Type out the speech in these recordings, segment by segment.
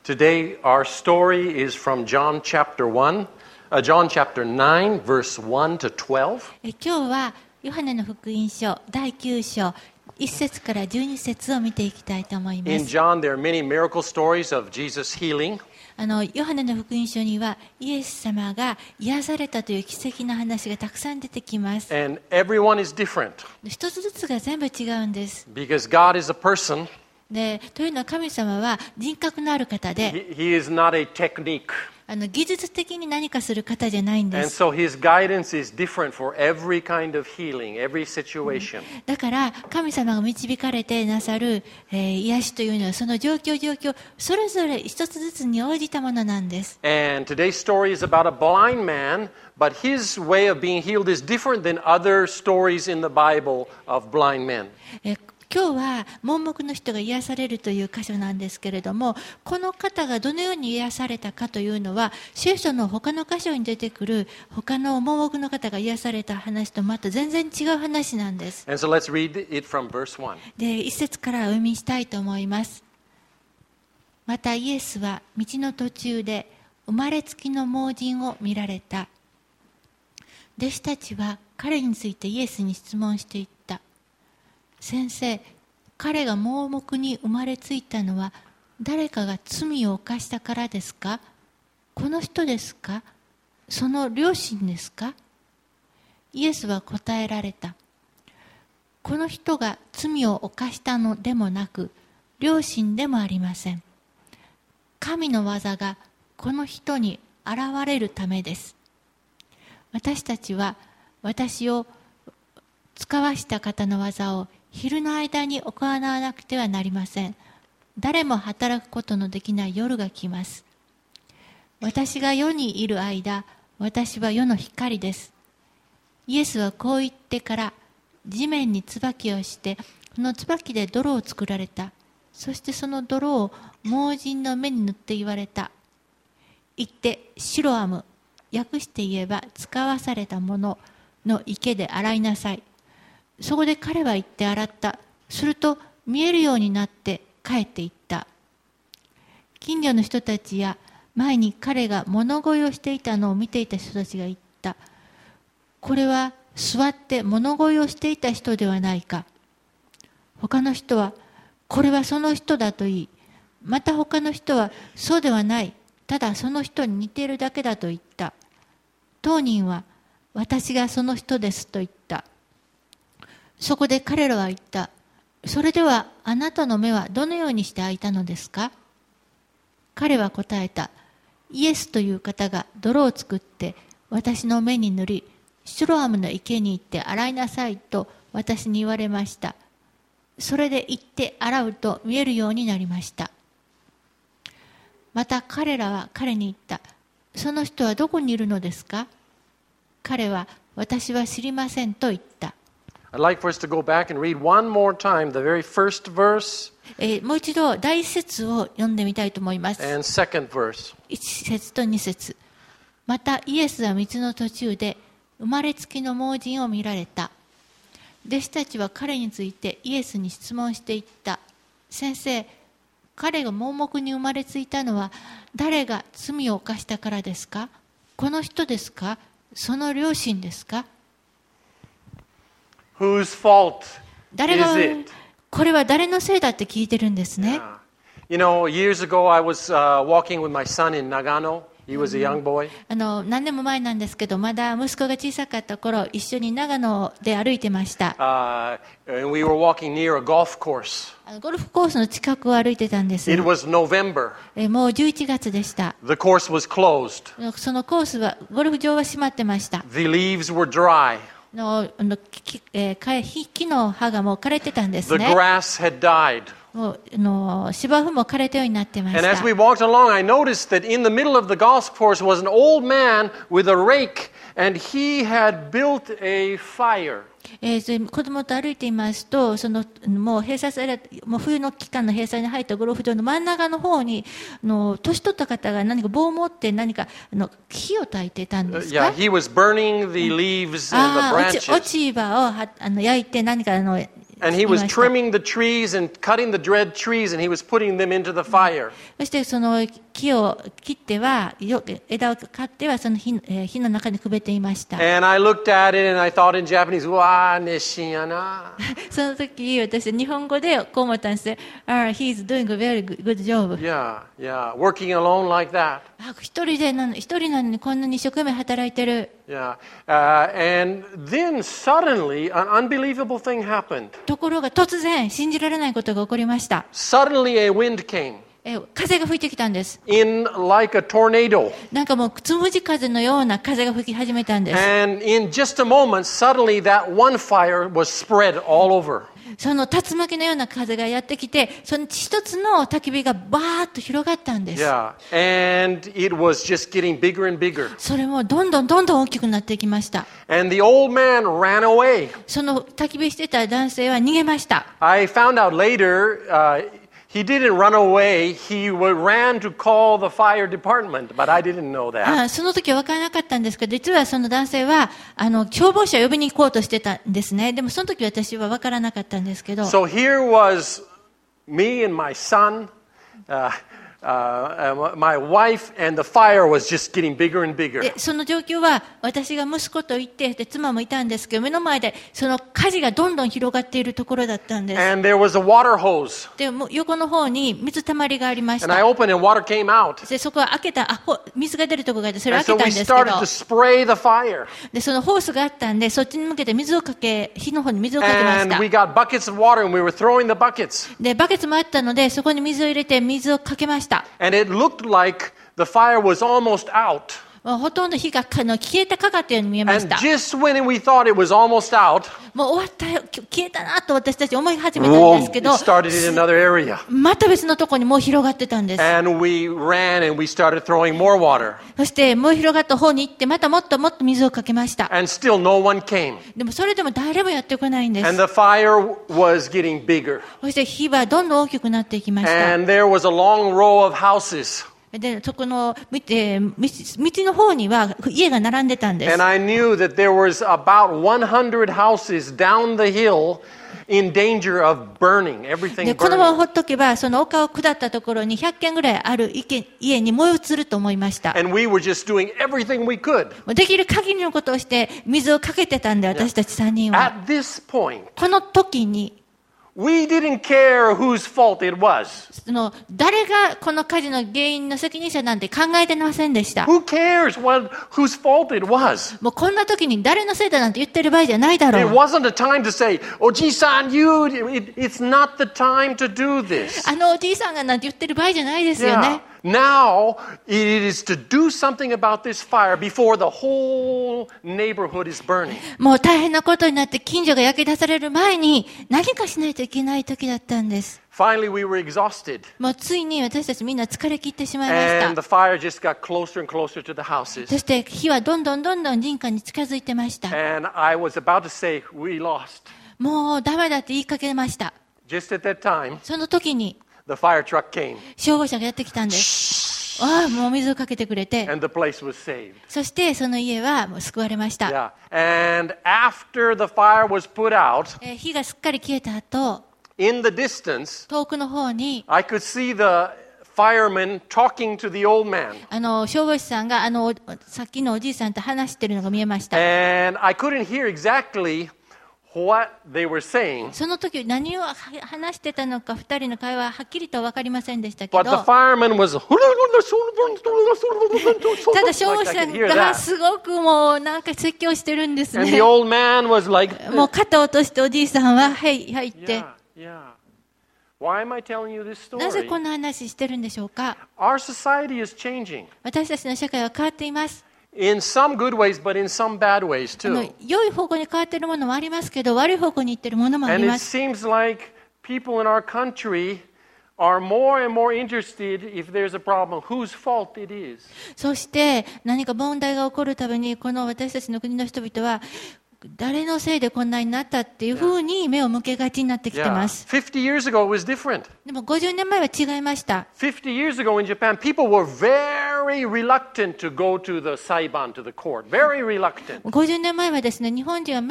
Today our story is from John chapter 9, verse 1 to 12. 今日はヨハネの福音書第9章1節から12節を見ていきたいと思いま In す。 John, there are many miracle stories of Jesus healing. ヨハネの福音書にはイエス様が癒されたという奇跡の話がたくさん出てきます。 And everyone is different 一つずつが全部違うんです。 because God is a person. でというのは神様は人格のある方で He is not a technique. 技術的に何かする方じゃないんで And す。 so his guidance is different for every kind of healing, every situation. だから神様が導かれてなさる、癒しというのはその状況それぞれ一つずつに応じたものなんです。 And today's story is about a blind man, but his way of being healed is different than other stories in the Bible of blind men. 今日は盲目の人が癒されるという箇所なんですけれども、この方がどのように癒されたかというのは聖書の他の箇所に出てくる他の盲目の方が癒された話とまた全然違う話なんです。 And so let's read it from verse 1. で、一節からお読みしたいと思います。またイエスは道の途中で生まれつきの盲人を見られた。弟子たちは彼についてイエスに質問していった。先生、彼が盲目に生まれついたのは誰かが罪を犯したからですか？この人ですか？その両親ですか？イエスは答えられた。この人が罪を犯したのでもなく、両親でもありません。神の技がこの人に現れるためです。私たちは私を使わした方の技を昼の間に行わなくてはなりません。誰も働くことのできない夜が来ます。私が世にいる間、私は世の光です。イエスはこう言ってから地面に椿をして、その椿で泥を作られた。そしてその泥を盲人の目に塗って言われた。言ってシロアム、訳して言えば使わされたものの池で洗いなさい。そこで彼は行って洗った。すると見えるようになって帰っていった。近所の人たちや前に彼が物乞いをしていたのを見ていた人たちが言った。これは座って物乞いをしていた人ではないか。他の人はこれはその人だと言い、また他の人はそうではない。ただその人に似ているだけだと言った。当人は私がその人ですと言った。そこで彼らは言った。それではあなたの目はどのようにして開いたのですか？彼は答えた。イエスという方が泥を作って私の目に塗り、シロアムの池に行って洗いなさいと私に言われました。それで行って洗うと見えるようになりました。また彼らは彼に言った。その人はどこにいるのですか？彼は私は知りませんと言った。 I'd like for us to go back and read one more time the very first verse もう一度第一節を読んでみたいと思います。 and second verse. 一節と二節。またイエスは道の途中で生まれつきの盲人を見られた。弟子たちは彼についてイエスに質問していった。先生、彼が盲目に生まれついたのは誰が罪を犯したからですか？この人ですか？その両親ですか？ Whose fault 誰が is it? これは誰のせいだって聞いてるんですね。 You know, years ago I was walking with my son in Nagano. He was a young boy. 何年も前なんですけど、まだ息子が小さかった頃、一緒に長野で歩いてました。 And we were walking near a golf course. ゴルフコースの近くを歩いてたんです。 It was November. もう11月でした。 The course was closed. そのコースは、ゴルフ場は閉まってました。 The leaves were dry. 木の葉がもう枯れてたんです The ね。 grass had died. もう芝生も枯れたようになってまし And た。 as we walked along, I noticed that in the middle of the golf course was an old man with a rake, and he had built a fire. 子供と歩いていますと、もう閉鎖され、もう冬の期間の閉鎖に入ったゴルフ場の真ん中の方に、年取った方が何か棒を持って何か火を焚いてたんですか？ Yeah, he was burning the leaves and the 落 branches. ち葉を焼いて何か And he いま was した。 trimming the trees and cutting the dead trees, and he was putting them into the fire. そしてその木を切っては、枝を刈ってはその火の中にくべていました。 And I looked at it and I thought in Japanese, "Wa neshin ya na." その時私日本語でこう思ったんですね。He's doing a very good job. Yeah, yeah, working alone like that. 一人なのにこんなに一生懸命働いてる。 Yeah, and then suddenly an unbelievable thing happened. ところが突然信じられないことが起こりました。 Suddenly a wind came 風が吹いてきたんです。 in like a tornado. なんかもうつむじ風のような風が吹き始めたんです。 And in just a moment, suddenly that one fire was spread all over. その竜巻のような風がやってきて、その一つの焚き火がバーッと広がったんです。 Yeah, and it was just getting bigger and bigger. それもどんどん大きくなっていきました。 And the old man ran away. その焚き火してた男性は逃げました。 I found out later, he didn't run away. He ran to call the fire department, but I didn't know that. その時は分からなかったんですけど、実はその男性は消防車を呼びに行こうとしてたんですね。でもその時私は分からなかったんですけど。 So here was me and my son, my wife, and the fire was just getting bigger and bigger. でその状況は私が息子と言ってで妻もいたんですけど、目の前でその火事がどんどん広がっているところだったんです。 And there was a water hose. でも横の方に水たまりがありまし And I た。 opened and water came out. でそこは開けた、水が出るところがあってそれを And 開 so けた we んですけど、 started to spray the fire. でそのホースがあったんでそっちに向けて火の方に水をかけまし And た。 we got buckets of water and we were throwing the buckets. でバケツもあったのでそこに水を入れて水をかけました。 And it looked like the fire was almost out. もうほとんど火が消えたかかったように見えまし And た。 just when we thought it was almost out, もう終わったよ、消えたなと私たち思い始めたん whoa, ですけ it ど、 started in another area. また別のところにもう広がってたんです。 And we ran and we started throwing more water. そしてもう広がった方に行ってまたもっと水をかけました。 And still no one came. でもそれでも誰もやってこないんです。 And the fire was getting bigger. そして火はどんどん大きくなっていきました。 And there was a long row of houses. でそこの道の方には家が並んでたんです。 And I knew that there was about 100 houses down the hill in danger of burning, で everything このまま burning. ほっとけばその丘を下ったところに100軒ぐらいある家に燃え移ると思いました。 And we were just doing everything we could. できる限りのことをして水をかけてたんで私たち3人は。 At this point, この時に we didn't care whose fault it was. 誰がこの火事の原因の責任者なんて考えてませんでした。 Who cares whose fault it was? もうこんな時に誰のせいだなんて言ってる場合じゃないだろ It う。 wasn't a time to say, "Oji-san, it's not the time to do this." おじいさんがなんて言ってる場合じゃないですよ Yeah. ね。 Now it is to do something about this fire before the whole neighborhood is burning. もう大変なことになって近所が焼け出される前に何かしないといけない時だったんです。 Finally, we were exhausted, もうついに私たちみんな疲れ切ってしまいまし and た。 the fire just got closer and closer to the houses. そして火はどんどん人家に近づいてました。 And I was about to say, "We lost." もうダメだって言いかけました。 Just at that time, その時に the fire truck came, 消防車がやってきたんです。もう水をかけてくれて、 and the place was saved. そしてその家はもう救われました。 Yeah. And after the fire was put out, 火がすっかり消えた後、 in the distance, 遠くの方に I could see the fireman talking to the old man. 消防士さんがさっきのおじいさんと話してるのが見えました。 And I couldn't hear exactly what they were saying. その時何を話してたのか2人の会話ははっきりと分かりませんでしたけど、 But the fireman was ただ消防士 like さ I ん could hear が that. すごくもうなんか説教してるんです And ね the。old man was like, もう肩を落としておじいさんははいはいって、 yeah. Why am I telling you this なぜ story? こんな話してるんでしょうか。 Our society is changing 私たちの社会は変わっています。 in some good ways, but in some bad ways too. 良い方向に変わっているものもありますけど、悪い方向に行っているものもあ And り it ます。 seems like people in our country are more and more interested if there's a problem, whose fault it is. そして何か問題が起こるたびにこの私たちの国の人々は誰のせいでこんなになったっていうふうに目を向けがちになってきて Yeah. ます。 50 years ago it was different. でも50年前は違いました。 50 years ago in Japan, people were very reluctant to go to the saiban, to the court. Very reluctant. 50年前はですね、日本人はめっ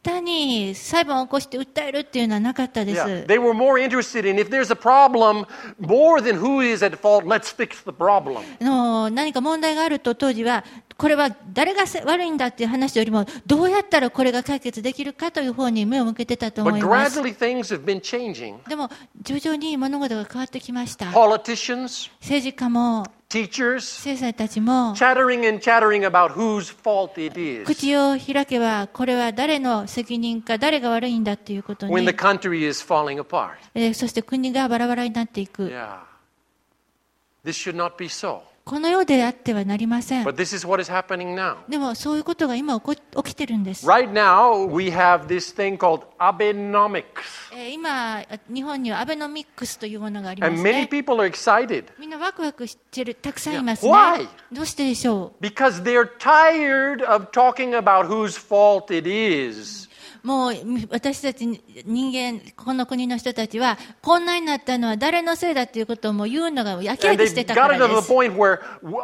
単に裁判を起こして訴えるっていうのはなかったです。 Yeah. They were more interested in if there's a problem, more than who is at fault, let's fix the problem. 何か問題があると当時はこれは誰が悪いんだっていう話よりもどうやったらこれが解決できるかという方に目を向けてたと思 But います。 gradually things have been changing. でも徐々に物事が変わってきました。 Politicians, 政治家も teachers, 先生たちも chattering and chattering about whose fault it is 口を開けばこれは誰の責任か誰が悪いんだということ when に the country is falling apart. そして国がバラバラになっていく。 Yeah. This should not be so. この世であってはなりません。 But this is what is happening now. でもそういうことが今起きてるんです。 Right now, we have this thing called Abenomics. 今日本にはアベノミックスというものがありま And す many ね。 people are excited みんなワクワクしてる、たくさんいますね。 Why? どうしてでしょ because they're tired of talking about whose fault it is. う。もう私たち人間、この国の人たちはこんなになったのは誰のせいだということをもう言うのが飽き飽 And きして they've たか got ら it to で the す。 point where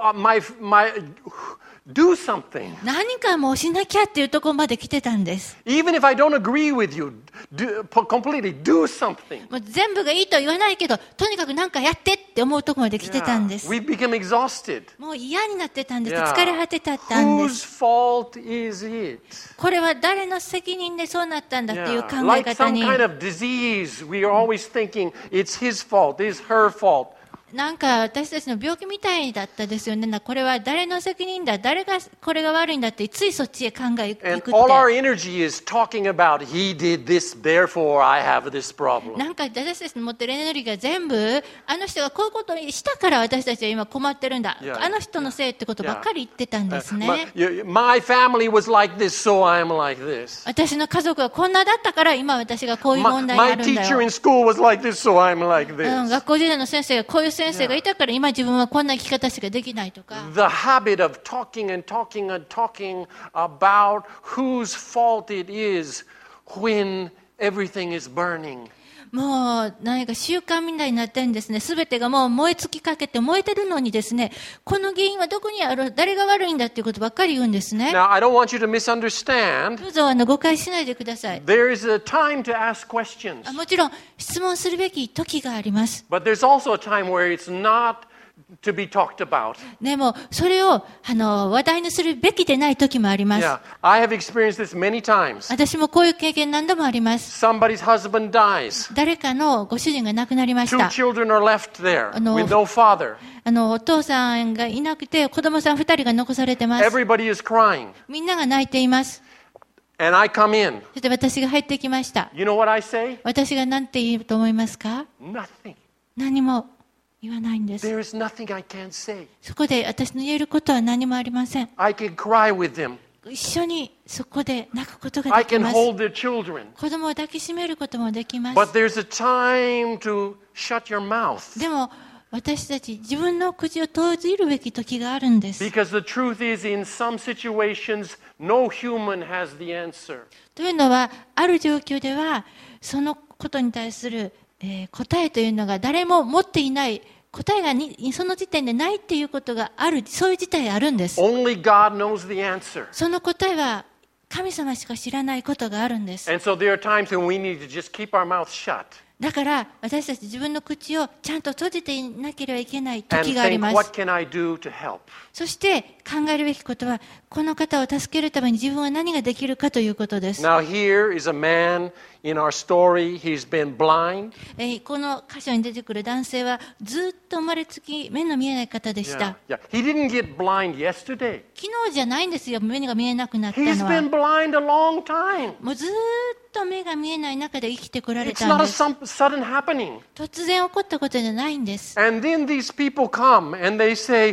do something. 何かもうしなきゃっていうところまで来てたんです。 Even if I don't agree with you, completely do something. もう全部がいいとは言わないけど、とにかく何かやってって思うところまで来てたんです。 We've become exhausted. もう嫌になってたんです。 Yeah. 疲れ果てたんで Whose す。 fault is it? これは誰の責任でそうなったんだっていう考 Yeah. え Like 方 some に。 kind of disease, we are always thinking it's his fault, it's her fault. なんか私たちの病気みたいだったですよね。これは誰の責任だ、誰がこれが悪いんだってついそっちへ考えてい And くっ all our て。 energy is talking about he did this, therefore I have this problem. なんか私たちの持ってるエネルギーが全部あの人がこういうことをしたから私たちは今困ってるんだ。 Yeah. あの人のせいってことばっかり言ってたんですね。 My family was like this, so I'm like this. 私の家族はこんなだったから今私がこういう問題が My あるんだ teacher よ。 in school was like this, so I'm like 学 this. 校時代の先生がこういう先生がいたから今自分はこんな生き方しかできないとか。 The habit of talking and talking and talking about whose fault it is when everything is burning. もう何か習慣みたいになってるんですね。すべてがもう燃え尽きかけて燃えてるのにですね、この原因はどこにある、誰が悪いんだっていうことばっかり言うんですね。 Now, I don't want you to misunderstand. どうぞ誤解しないでください。 There is a time to ask questions, もちろん質問するべき時があります。 but there's also a time where it's not to be talked about. でもそれを話題にするべきでない時もあります。 Yeah, I have experienced this many times. 私もこういう経験何度もあります。 Somebody's husband dies. 誰かのご主人が亡くなりまし Two た。 children are left there No. with no father. お父さんがいなくて子供さん2人が残されてます。 Everybody is crying. みんなが泣いています。 And I come in. そして私が入ってきました。 You know what I say? 私が何て言うと思いますか？ Nothing. 何も言わないんです。 There is nothing I can't say. そこで私の言えることは何もありません。 I can cry with them. 一緒にそこで泣くことが I でき can ます。 hold their children. 子供を抱きしめることもできます。 But there's a time to shut your mouth. でも私たち自分の口を閉じるべき時があるんです。 Because the truth is, in some situations, no human has the answer. というのはある状況ではそのことに対する、答えというのが誰も持っていない、答えがその時点でないっていうことがある、そういう事態があるんです。 Only God knows the answer. その答えは神様しか知らないことがあるんです。 And so there are times when we need to just keep our mouth shut だから私たち自分の口をちゃんと閉じていなければいけない and 時があり think, ま what す。 can I do to help? そして考えるべきことはこの方を助けるために自分は何ができるかということです。 Now here is a man in our story. He's been blind. この箇所に出てくる男性はずっと生まれつき目の見えない方でし Yeah, た。 yeah. He didn't get blind yesterday. 昨日じゃないんですよ、目が見えなくなった He's の been は。 blind a long time. もうずっと目が見えない中で生きてこられ It's た not ん a です。 sudden happening. 突然起こったことじゃないんです。 And then these people come and they say,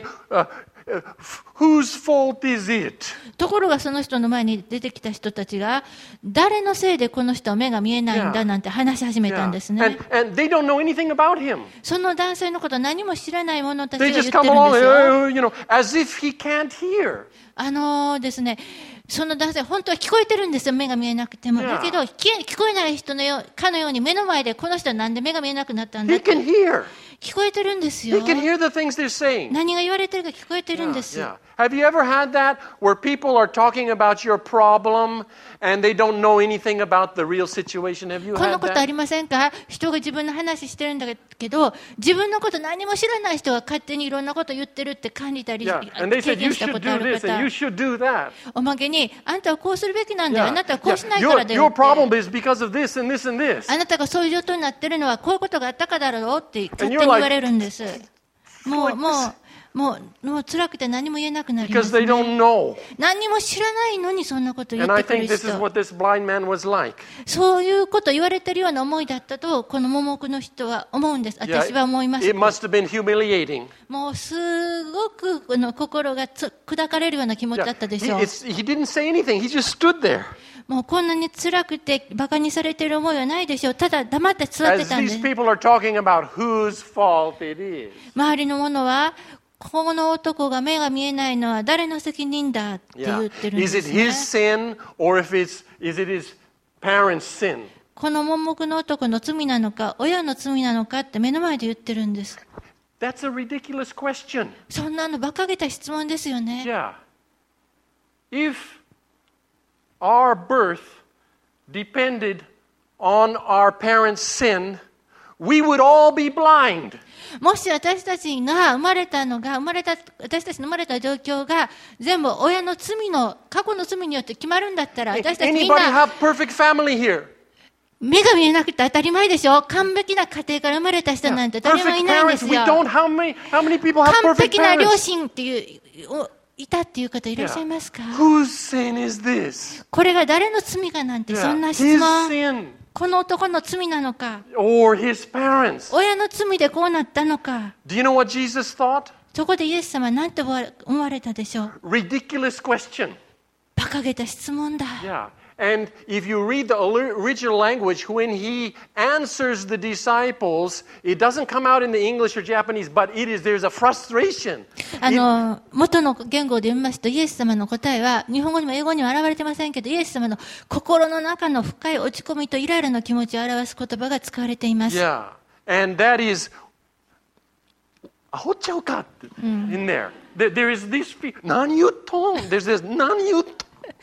whose fault is it? ところがその人の前に出てきた人たちが誰のせいでこの人は目が見えないんだなんて話し始めたんですね。 And they don't know anything about him. その男性のこと何も知らない者たちが They 言って just るん come ですよ。 along, as if he can't hear. ですね、その男性本当は聞こえてるんですよ、目が見えなくても。 Yeah. だけど聞こえない人かのように目の前でこの人はなんで目が見えなくなったんだっ He て can hear. 聞こえてるんですよ。 He can hear the things they're saying. 何が言われてるか聞こえてるんです。 Yeah. Have you ever had that where people are talking about your problem and they don't know anything about the real situation? Have you こんな had ことあ that? りませんか？人が自分の話してるんだけど、自分のこと何も知らない人が勝手にいろんなこと言ってるって感じたり、 Yeah. And they 経 said, 験 you したこ should とあ do る this and 方、 you should do that. おまけに、あんたはこうするべきなんだよ、 Yeah. あなたはこうしないか Your, らだよ your って、 problem is because of this and this and this. あなたがそういう状況になってるのはこういうことがあったからだろうって勝 And 手 you're に like, 言われるんです。も like う辛くて何も言えなくなりま Because す、 they ね。 don't know. 何も知らないのにそんなこと言 And っ I てくる think this is 人。 what this blind man was like. そういうこと言われてるような思いだったと、この盲目の人は思うんです。 Yeah, 私は思います。 it must have been humiliating. もうすごく心が砕かれるような気持ちだ Yeah. ったでしょう。 He didn't say anything. He just stood there. もうこんなに辛くて馬鹿にされている思いはないでしょう。ただ黙って座って As たんで these す。 people are talking about whose fault it is. 周りの者は、この男が目が見えないのは誰の責任だって言 Yeah. ってるんで Is す it ね。 his sin or is it his parents' sin? この盲目の男の罪なのか、親の罪なのかって目の前で言ってるんです。 That's a ridiculous question. そんなの馬鹿げた質問ですよね。 Yeah. If our birth depended on our parents' sin, we would all be blind. もし私たちが私たちの生まれた状況が全部親の罪の過去の罪によって決まるんだったら、私たちみん Anybody な have perfect family here? 目が見えなくて当たり前でしょ。完璧な家庭から生まれた人なんて誰もい Perfect ないんです parents. We よ。 don't. How many people have 完 perfect 璧な両 parents? 親っていういたっていう方いらっしゃいますか？ Whose sin is this? これが誰の罪かなんて、 Yeah. そんな質 His 問。 sin この男の罪なのか、 or his parents? 親の罪でこうなったのか。 Do you know what Jesus thought? そこでイエス様は何て思われたでしょう。 Ridiculous question. 馬鹿げた質問だ。 Yeah. And if you read the original language, when he answers the disciples, it doesn't come out in the English or Japanese, but there's a frustration. 元の言語で読みますと、イエス様の答えは日本語にも英語にも表れてませんけど、イエス様の心の中の深い落ち込みとイライラの気持ちを表す言葉が使われています。 Yeah. And that is, アホちゃうかって in there. There is this, 何言っとん? There's this, 何言っとん?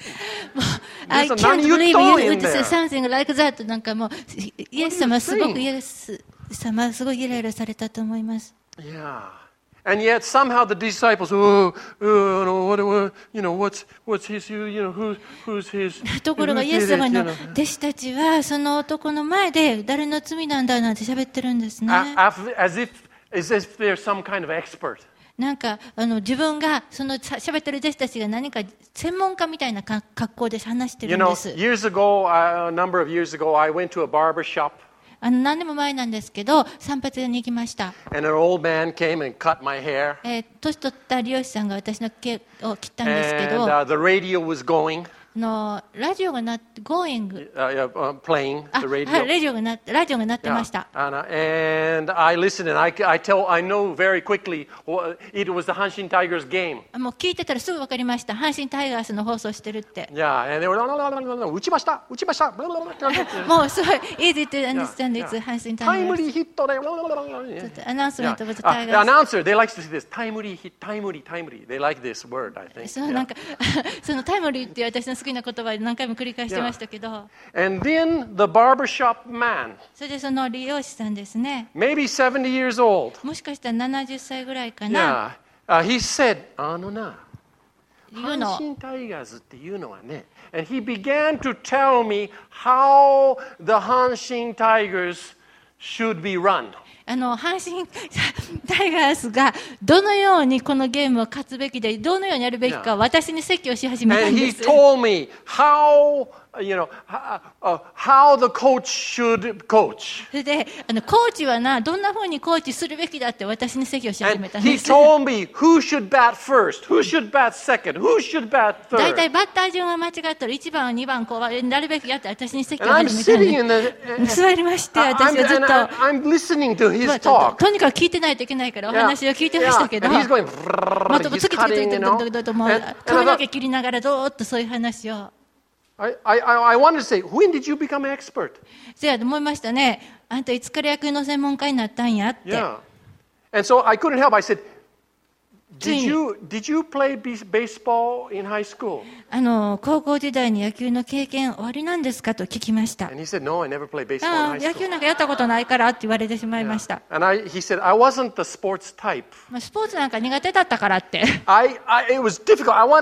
I There's a can't 何言っ believe とん you in would say there. something like that. なんかもう、イエス様はすごくイエス様はすごいイライラされたと思います。 Yeah. And yet somehow the disciples, what's his, who's his? ところがイエス様の弟子たちはその男の前で誰の罪なんだなんて喋ってるんですね。 As if they're some kind of expert. なんか自分がその喋ってる弟子たちが何か専門家みたいな格好で話してるんです。 Years ago, a number of years ago, I went to a barber shop. 何年も前なんですけど、散髪屋に行きました。 And an old man came and cut my hair. 年取った理容師さんが私の毛を切ったんですけど、 And the radio was going. ラジオが鳴って、Going playing the radio. ラジオが鳴ってました。 And I listened, and I know very quickly it was the Hanshin Tigers game. もう聞いてたらすぐ分かりました。阪神タイガースの放送してるって。 Yeah, and they were 打ちました。 もうすごい easy to understand it's 阪神タタイムイガース。 リーヒットで。 アナウンスメント wasタイガース。 Announcer, they like to say this. Timely hit, timely. They like this word, I think. そうなんかそのタイムリーっていう私の好きな言葉で何回も繰り返してましたけど、 And then the barbershop man, それでその理容師さんですね、 maybe 70 years old. もしかしたら70歳ぐらいかな、 Yeah. He said, いうのを阪神タイガースっていうのはね。And he began to tell me how the Hanshin Tigers should be run. 阪神タイガースがどのようにこのゲームを勝つべきで、どのようにやるべきか私に説教し始めた And んで he す。 told me how the coach should coach. それでコーチはどんなふうにコーチするべきだって私に説教し始 And めたん he です。 told me who should bat first, who should bat second, who should bat 大体 third. バッター順が間違ったら1番2番こうなるべきやって私に説教 And を I'm 始めたん sitting で in the 座りまして、私はずっと I'm listening to his と talk. にかく聞いてないといけないからお Yeah. 話を聞いてましたけど、 And he's going, また he's 次 cutting, 々 you know. ともう And 髪の毛切りながらどーっとそういう話を。 I wanted to say, when did you become an expert? せやと思いましたね。あんたいつから野球の専門家になったんやって。 Yeah. And so I couldn't help. I said, ついに did you play baseball in high school? 高校時代に野球の経験おありなんですかと聞きました。 And he said, no, I never played baseball あ in あ、 high 野球 school. なんかやったことないからって言われてしまいました。 And he said, I wasn't the sports type. スポーツなんか苦手だったからって。 it was difficult. I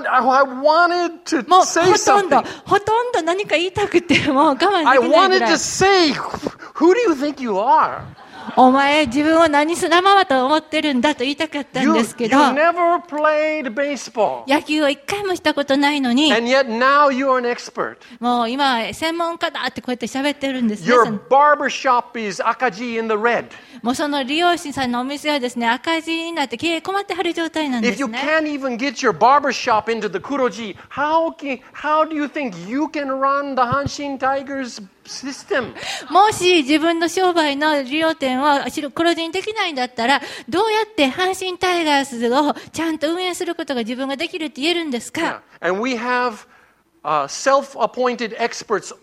wanted to もう say ほとんど何か言いたくてもう我慢 I できないぐ wanted らい to。say, who do you think you are? お前自分を何すらままと思ってるんだと言いたかったん You ですけど、 never played baseball. 野球を一回もしたことないのに、 And yet now you're an expert. もう今専門家だってこうやって喋ってるんですね。 Your barber shop is Akaji in the red. もうその理容師さんのお店はですね、赤字になって経営困ってはる状態なんで If す you ね。 can't even get your barber shop into the Kuroji, how do you think you can run the Hanshin Tigers system? もし自分の商売の理容店を黒字にできないんだったら、どうやって阪神タイガースをちゃんと運営することが自分ができるって言えるんですか？ Yeah. And we have self-appointed experts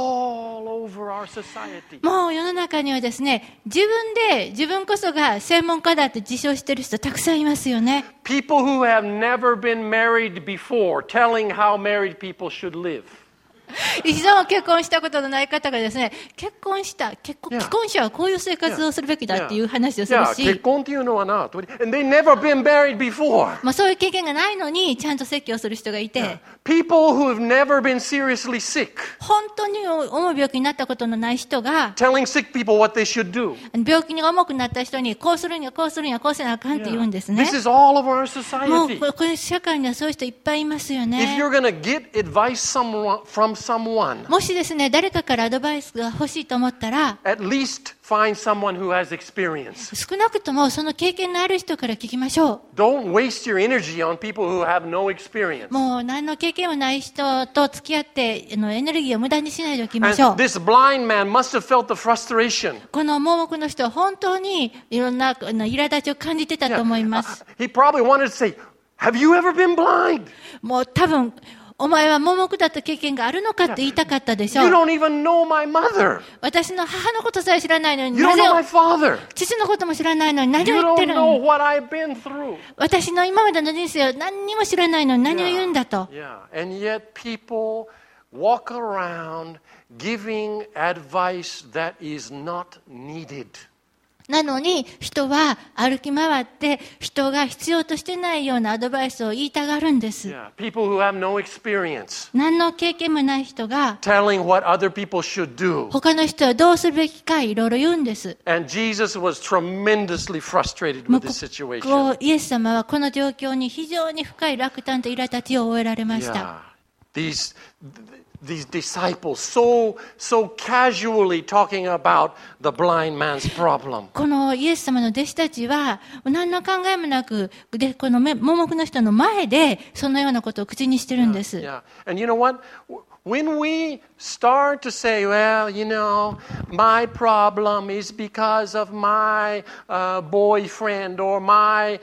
all over our society. もう世の中にはですね、自分こそが専門家だって自称してる人たくさんいますよね。 People who have never been married before telling how married people should live. 一度も結婚したことのない方がですね、既婚者はこういう生活をするべきだっていう話をする Yeah, し、 結婚っていうのはな、and they never been married before. まあそういう経験がないのにちゃんと説教する人がいて、 People who have never been seriously sick, 本当に重い病気になったことのない人が、 telling sick people what they should do. 病気が重くなった人にこうするにはこうするにはこうせなあかんって言うんですね。 This is all of our もう society. こういう社会にはそういう人いっぱいいますよ If ね。 you're going to get advice from someone, もしですね、誰かからアドバイスが欲しいと思ったら、 at least find someone who has experience. 少なくともその経験のある人から聞きましょ Don't waste your energy on people who have no experience. う。もう何の経験もない人と付き合ってエネルギーを無駄にしないでおきましょう。 And this blind man must have felt the frustration. この盲目の人は本当にいろんな苛立ちを感じてたと思います。 He probably wanted to say, have you ever been blind? もう多分、お前は盲目だった経験があるのかって言いたかったでしょ You う。 don't even know my mother. 私の母のことさえ知らないのに、 You な don't ぜ know my father. 父のことも知らないのに何 You を言って don't る know の？ what I've been through. 私の今までの人生を何にも知らないのに何を言うんだと。 Yeah. And yet people walk around giving advice that is not needed. なのに人は歩き回って人が必要としてないようなアドバイスを言いたがるんです。 Yeah. People who have no experience 何の経験もない人が telling what other people should do. 他の人はどうするべきかいろいろ言うんです。 And Jesus was tremendously frustrated もう with this situation. こうイエス様はこの状況に非常に深い落胆と苛立ちを覚えられました。 Yeah. These disciples so casually talking about the blind man's problem. このイエス様の弟子たちは何の考えもなくでこの盲目の人の前でそのようなことを口にしてるんです。 Yeah. And you know what? When we start to say, well, you know, my problem is because of my boyfriend or my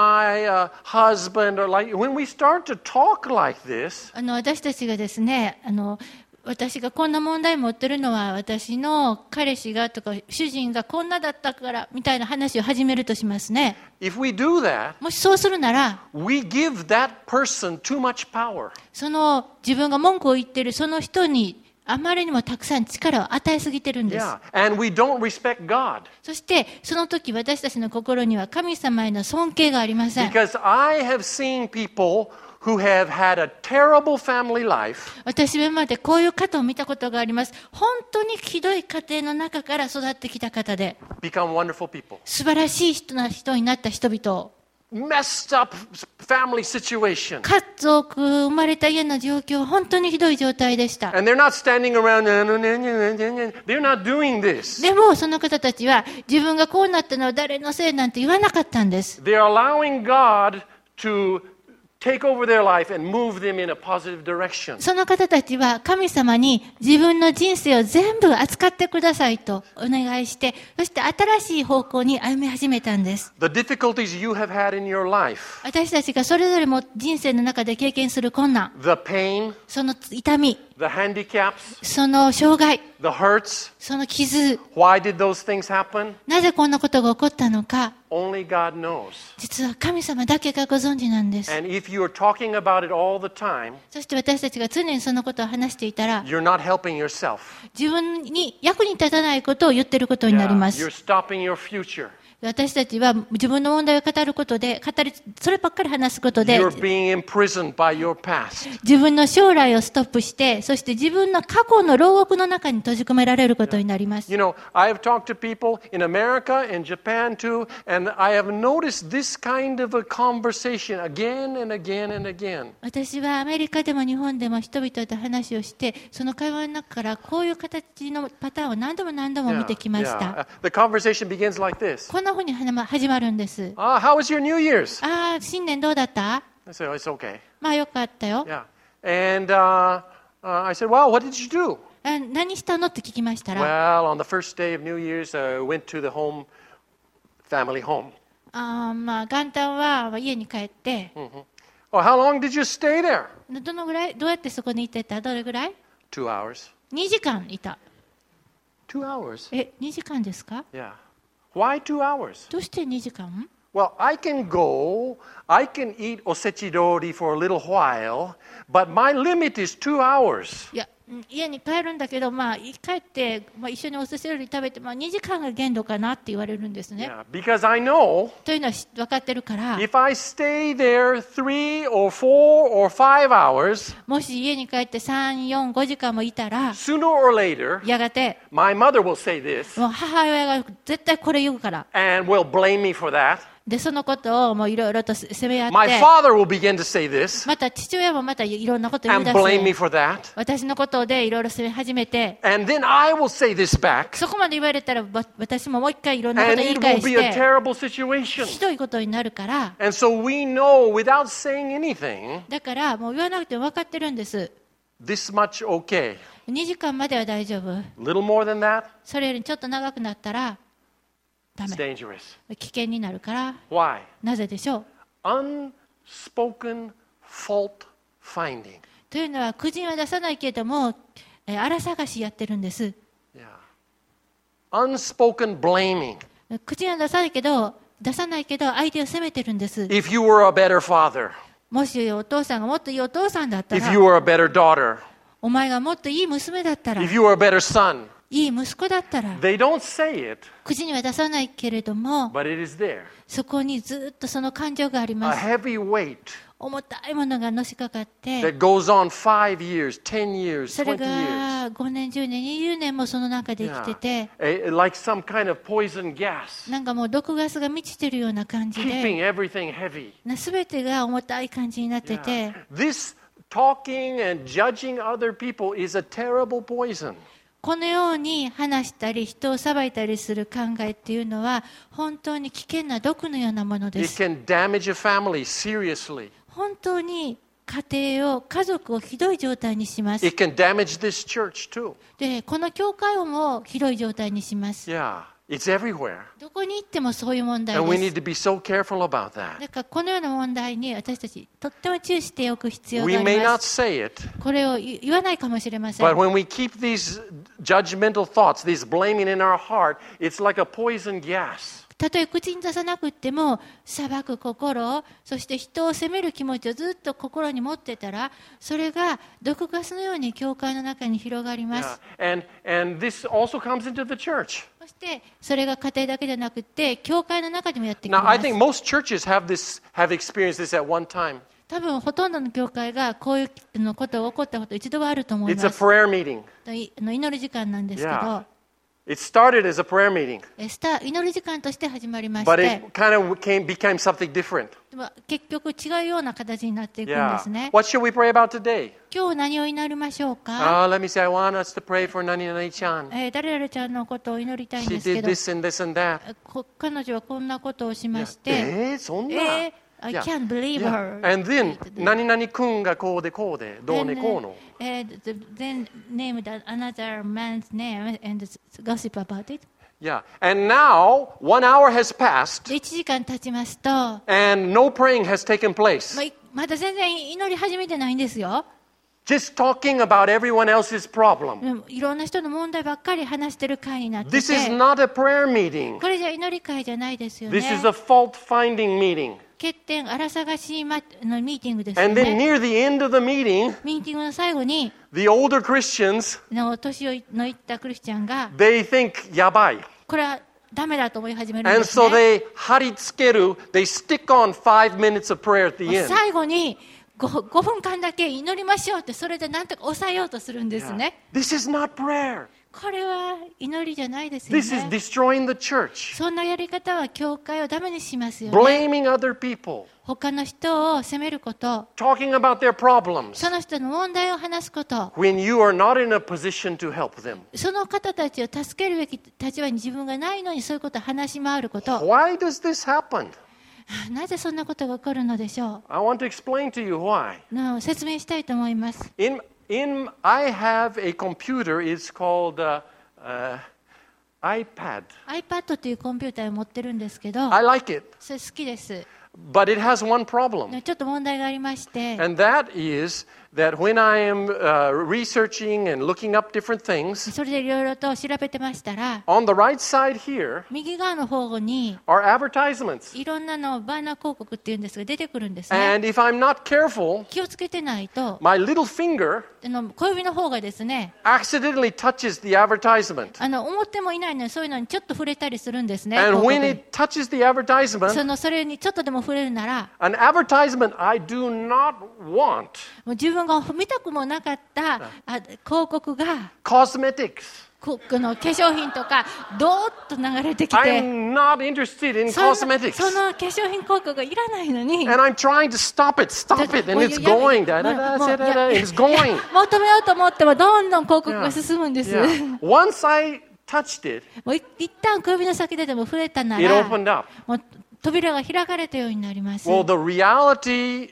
husband, or like when we start to talk like this, 私たちがですね、私がこんな問題持ってるのは私の彼氏がとか主人がこんなだったからみたいな話を始めるとしますね。 if we do that, もしそうするなら、 we give that person too much power. その自分が文句を言ってるその人にあまりにもたくさん力を与えすぎてるんです。 Yeah. And we don't respect God. そしてその時私たちの心には神様への尊敬がありません。 Because I have seen people who have had a terrible family life, 私は今までこういう方を見たことがあります。本当にひどい家庭の中から育ってきた方で、 become wonderful people. 素晴らしい人になった人々を、 Messed up family situation. 数多く生まれた家の状況は本当にひどい状態でした。 And they're not standing around, they're not doing this. でもその方たちは自分がこうなったのは誰のせいなんて言わなかったんです。 They're allowing God to take over their life and move them in a positive direction. その方たちは神様に自分の人生を全部扱ってくださいとお願いして、そして新しい方向に歩み始めたんです。 The difficulties you have had in your life, 私たちがそれぞれも人生の中で経験する困難、 the pain, その痛み、 the handicaps, その障害、 the hurts, その傷、 why did those things happen? なぜこんなことが起こったのか、 only God knows. 実は神様だけがご存知なんです。 And if you are talking about it all the time, そして私たちが常にそのことを話していたら、 you're not helping yourself. 自分に役に立たないことを言っていることになりま You're す。 stopping your future. 私たちは自分の問題を語ることで、そればっかり話すことで、 You're being imprisoned by your past. 自分の将来をストップして、そして自分の過去の牢獄の中に閉じ込められることになります。 You know, I have talked to people in America and Japan too, and I have noticed this kind of a conversation again and again and again. 私はアメリカでも日本でも人々と話をして、その会話の中からこういう形のパターンを何度も見てきました。 The conversation begins like this. こんな風に始まるんです。 How was your New Year's? 新年どうだった？ I said, it's okay. まあよかったよ。 Yeah. And I said, well, what did you do? 何したのって聞きましたら、 Well, on the first day of New Year's, I went to the family home. まあ元旦は家に帰って、 Oh, how long did you stay there? どのぐらい、どうやってそこにいてた？どれぐらい？ 2 hours. 2時間いた。 2 hours? 2時間ですか？ Yeah. Why 2 hours? どうして2時間？ Well, I can eat osechidori for a little while, but my limit is 2 hours. いや、家に帰るんだけど、帰って、一緒にお寿司料理食べて、2時間が限度かなって言われるんですね。 Yeah, because I know というのは分かってるから、 if I stay there 3 or 4 or 5 hours, もし家に帰って3、4、5時間もいたら、 sooner or later, やがて、 my mother will say this もう母親が絶対これ言うから。 and will blame me for that. で、そのことをもういろいろと責め合っ My て、 father will begin to say this また父親もまたいろんなことを言い and 出 blame me す。 for that. 私のことでいろいろ責め始めて、 And then I will say this back そこまで言われたら私ももう一回いろんなこと and 言い it 返 will し be a て、 terrible situation. ひどいことになるから、 And so we know without saying anything, だからもう言わなくても分かってるんです。 this much okay. 2時間までは大丈夫。 Little more than that, それよりちょっと長くなったらダ it's メ。 dangerous. 危険になるから。 Why? なぜでしょう？ Unspoken fault finding. というのは、苦人は出さないけれども、荒探しやってるんです。 Yeah. Unspoken blaming. 口には出さないけど相手を責めてるんです。 If you were a better father, もしお父さんがもっといいお父さんだった if ら、 you were a better daughter, お前がもっといい娘だったら、 if you were a better son, いい息子だったら、 they don't say it, 口には出さないけれども、 but it is there. そこにずっとその感情があり A ます。 heavy weight 重たいものがのしかかって、 that goes on 5 years, 10 years, それ 20 years. が5年、10年、20年もその中で生きてて、 Like some kind of poison gas, なんかもう毒ガスが満ちてるような感じ keeping で、 everything heavy. 全てが重たい感じになってて、 This talking and judging other people is a terrible poison. このように話したり人を裁いたりする考えっていうのは本当に危険な毒のようなもので It す。 can damage a family seriously. 本当に家族をひどい状態にします。 It can damage this church too. で、この教会をもひどい状態にします。 Yeah, it's everywhere. どこに行ってもそういう問題 And we で need す。 to be so careful about that. だからこのような問題に私たちとっても注意しておく必要 We があ may りま not す。 say it, これを言わないかもしれません。 but when we keep these judgmental thoughts, this blaming in our heart, it's like a poison gas. たとえ口に出さなくっても裁く心、そして人を責める気持ちをずっと心に持ってたら、それが毒ガスのように教会の中に広がりま Yeah. す。 And this also comes into the church. そしてそれが家庭だけじゃなくて教会の中にもやってき Now, ま I す。 think most churches have experienced this at one time. 多分ほとんどの教会がこういうのことが起こったこと一度はあると思い It's ま a す。 prayer meeting. 祈る時間なんですけど、 Yeah. It started as a prayer meeting, 祈る時間として始まりまし but て、 it kind of became something different. でも結局違うような形になっていくんで Yeah. すね。 What should we pray about today? 今日何を祈りましょうか？ Let me say, I want us to pray for Nani Nani-chan. 誰々ちゃんのことを祈りたいん She ですけ did ど、 this and this and that. 彼女はこんなことをしまして、 そんな I Yeah. can't believe Yeah. her. And then, 何々君がこうでこうで、どうねこうの。 Then named another man's name and gossip about it. Yeah. And now, 1 hour has passed, で1時間経ちますと、 and no praying has taken place. まだ全然祈り始めてないんですよ。 just talking about everyone else's problem. いろんな人の問題ばっかり話してる会になってて、 This is not a prayer meeting. これじゃ祈り会じゃないですよね。 This is a fault-finding meeting. 欠点荒探しのミーティングですよ And then ね。 near the end of the meeting, ミーティングの最後に the older Christians, 年のいったクリスチャンが they think, やばい。 これはダメだと思い始めるん And です so ね。 they 貼り付ける, they stick on 5 minutes of prayer at the end. 最後に 5分間だけ祈りましょうって、それでなんとか抑えようとするんですね。 This is not prayer. これは祈りじゃないですよ This is ね。 destroying the church, そんなやり方は教会をダメにしますよね。 blaming other people, 他の人を責めること、 talking about their problems その人の問題を話すこと、 when you are not in a position to help them. その方たちを助けるべき立場に自分がないのにそういうことを話し回ること。 Why does this happen? なぜそんなことが起こるのでしょ I want to explain to you why. う。説明したいと思います。 I have a computer, it's called iPad. iPad というコンピューターを持ってるんですけど、 I like it, それ好きです。 but it has one problem. ちょっと問題がありまして、 And that is that when I am researching and looking up different things, それでいろいろと調べてましたら、 on the right side here 右側の方に are advertisements. いろんなのバーナー広告っていうんですが出てくるんですね。 And if I'm not careful, 気をつけてないと、 my little finger 小指の方がですね、 accidentally touches the advertisement. 思ってもいないのにそういうのにちょっと触れたりするんですね。 And 広 when 告 it touches the advertisement, それにちょっとでも触れるなら、 an advertisement I do not want, もう自分が見たくもなかった広告が cosmetics. 化粧品とかドーッと流れてきて、 I'm not interested in その cosmetics. 化粧品広告がいらないのに、 And I'm trying to stop it, and it's going. It's going. 求めようと思ってもどんどん広告が進むんです。 Yeah. Once I touched it, もう一旦小指の先ででも触れたな it ら、 opened up. もう扉が開かれたようになります。 Well, the reality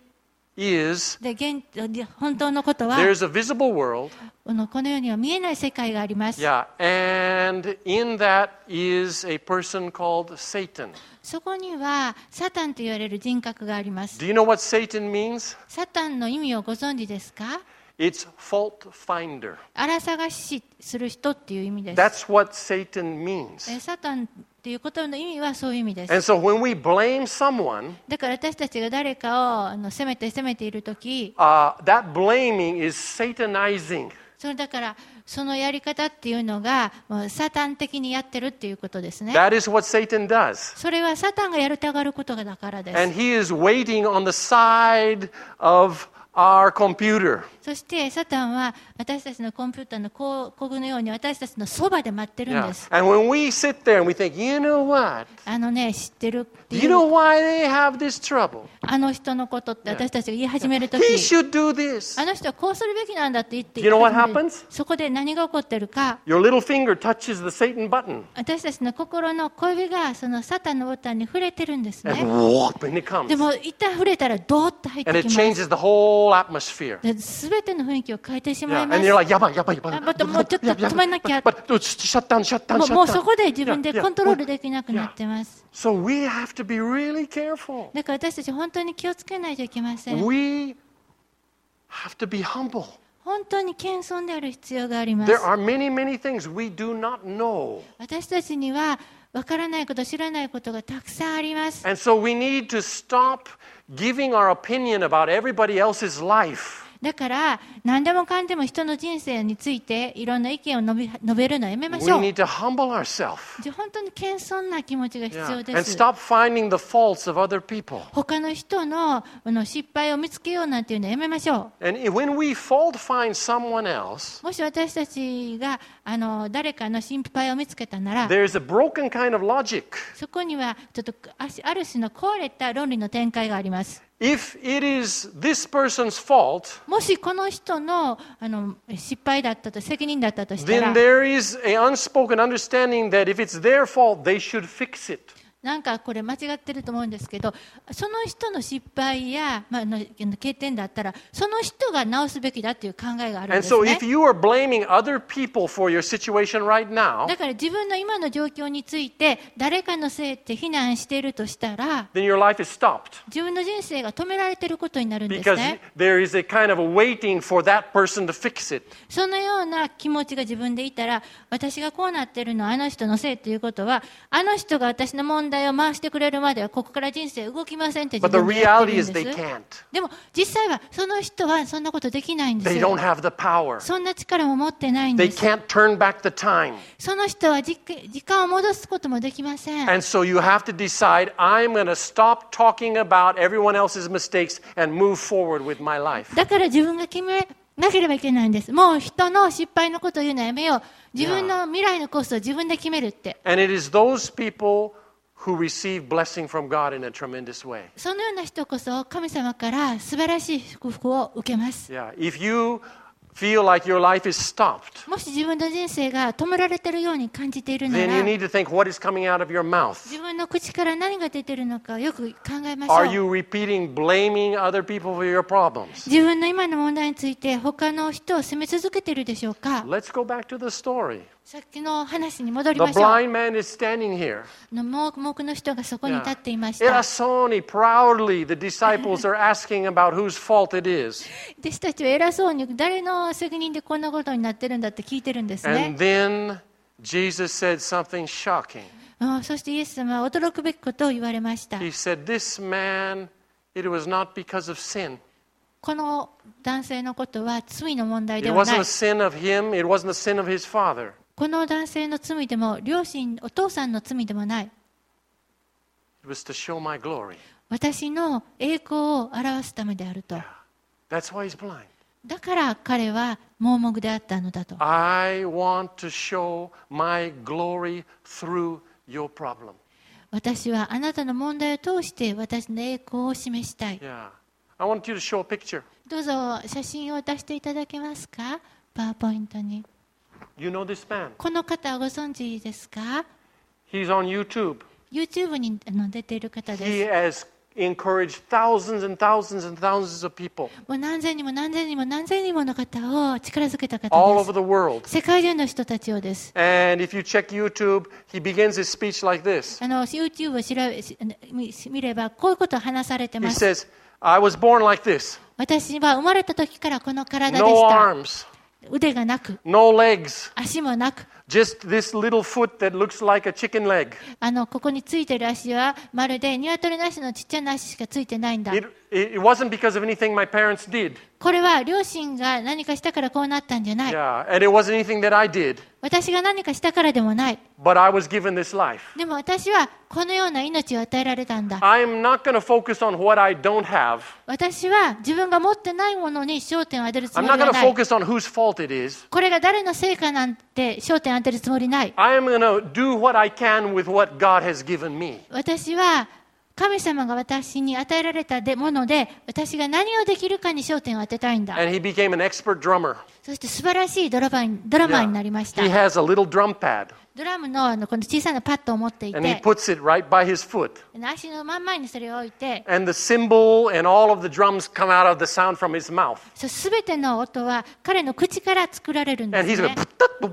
is で本当のことは、 there's a visible world. この世には見えない世界があります。 Yeah, and in that is a person called Satan. そこにはサタンと言われる人格があります。 Do you know what Satan means? サタンの意味をご存知ですか？ It's fault finder. 荒探しする人っていう意味です。 That's what Satan means. サタンっていうことの意味はそういう意味です。 And so when we blame someone, だから私たちが誰かを責めているとき、 that blaming is Satanizing. だからそのやり方っていうのがもうサタン的にやってるっていうことですね。 That is what Satan does. それはサタンがやりたがることだからです。 And he is waiting on the side of our computer. そしてサタンは私たちのコンピューターの広告のように私たちのそばで待ってるん Yeah. です。 And when we sit there and we think, you know what? 知ってるってい You know う why they have this trouble? あの人のことって私たちが言い始めるとき、 He should do this. あの人はこうするべきなんだって言って You know what 始める happens? そこで何が起こってるか、 Your little finger touches the Satan button. 私たちの心の小指がそのサタンのボタンに触れてるんですね。 And whoop, and it で comes. も一旦触れたらドーッと入っ And て it きます。 changes the whole atmosphere. すべての雰囲気を変えてしま Yeah. いま And す。 you're like, やばい。 もうちょっと止めなきゃ。 But shut down. もうそこで自分で Yeah, yeah. コントロールできなくなってます。 So we have to be really careful. だから私たち本当に気をつけないといけません。 We have to be humble. 本当に謙遜である必要があります。 There are many things we do not know. 私たちにはわからないこと、知らないことがたくさんあります。 And so we need to stop giving our opinion about everybody else's life. だから何でもかんでも人の人生についていろんな意見を述べるのをやめま We しょう。 need to humble ourselves. 本当に謙遜な気持ちが必 Yeah. 要で And す。 stop finding the faults of other people. 他の人の失敗を見つけようなんていうのはやめましょ And when we fault find someone else, う。もし私たちが誰かの失敗を見つけたなら、 there's a broken kind of logic. そこにはちょっとある種の壊れた論理の展開があります。 If it is this person's fault, もしこの人の失敗だったと、責任だったとしたら then、there is an unspoken understanding that if it's their fault, they should fix it. なんかこれ間違ってると思うんですけど、その人の失敗や、欠点だったらその人が直すべきだという考えがあるん And です so ね。 if you are blaming other people for your situation right now, だから自分の今の状況について誰かのせいって非難しているとしたら、 then your life is stopped. 自分の人生が止められていることになるんです Because ね。 there is a kind of a waiting for that person to fix it. そのような気持ちが自分でいたら、私がこうなってるのはあの人のせいということは、あの人が私の問題を回してくれるまではここから人生動きませんって自 But the 分でやってる reality ん is で they す。 can't. でも実際はその人はそんなことできないんです They よ。 don't have the power. そんな力も持ってないん They です。 can't turn back the time. その人は時間を戻すこともできません。 And so you have to decide, I'm going to stop talking about everyone else's mistakes and move forward with my life. だから自分が決めなければいけないんです。もう人の失敗のことを言うのはやめよう。自分の未来のコースを自分で決めるって。 And it is those people who receive blessing from God in a tremendous way. そのような人こそ神様から素晴らしい祝福を受けます。 Yeah. If you feel like your life is stopped, もし自分の人生が止められているように感じているな then ら、 you need to think what is coming out of your mouth. 自分の口から何が出ているのかよく考えましょ Are う。 you repeating blaming other people for your problems? 自分の今の問題について他の人を責め続けているでしょうか。 Let's go back to the story. さっきの話に戻り The ましょう。 blind man is standing here. 盲目の人がそこに立っていました。 Erasoni, proudly, the disciples are asking about whose fault it is. 弟子たちは偉そうに誰の責任でこんなことになってるんだって聞いてるんですね。 And then Jesus said something shocking. そしてイエス様は驚くべきことを言われました。 He said, This man, it was not because of sin. この男性のことは罪の問題 It ではな wasn't い a。sin of him, it wasn't the sin of his father. この男性の罪でもお父さんの罪でもない。 It was to show my glory. 私の栄光を表すためであると。 That's why he's blind. だから彼は盲目であったのだと。 I want to show my glory through your problem. 私はあなたの問題を通して私の栄光を示したい。 Yeah. I want you to show a picture. どうぞ写真を出していただけますか。パワーポイントに。 You know this man. この方をご存知ですか。 He's on YouTube. YouTube に出ている方 He です。 has encouraged thousands and thousands and thousands of people もう何千人も何千人も何千人もの方を力づけた all 方 over で the world. す。世界中の人たちをです。 And if you check YouTube, he begins his speech like this. YouTube を見ればこういうことを話されて He ます。 says, I was born like this. 私は生まれた時からこの体で No した。 arms, 腕がなく、 no legs, 足もなく、 just this little foot that looks like a chicken leg. ここについてる足はまるで鶏の足のちっちゃな足しかついてないんだ。 It wasn't because of anything my parents did. これは両親が何かしたからこうなったんじゃない。 Yeah, and it wasn't anything that I did. 私が何かしたからでもない。 But I was given this life. でも私はこのような命を与えられたんだ。 I'm not going to focus on what I don't have. 私は自分が持ってないものに焦点を当てるつ I'm もり not は going to ない。 focus on whose fault it is. これが誰のせいかなんて焦点を当てるつもりない。 I am going to do what I can with what God has given me. 私は神様が私に与えられたもので、私が何をできるかに焦点を当てたいんだ。 And he became an expert drummer. そして素晴らしいドラマーになりました He。has a little drum pad, ドラムのこの小さなパッドを持ってい and he て、 puts it right by his foot. 足の真ん前にそれを置いて、 And the cymbal and all of the drums come out of the sound from his mouth. すべての音は彼の口から作られるんで And he's す going ね。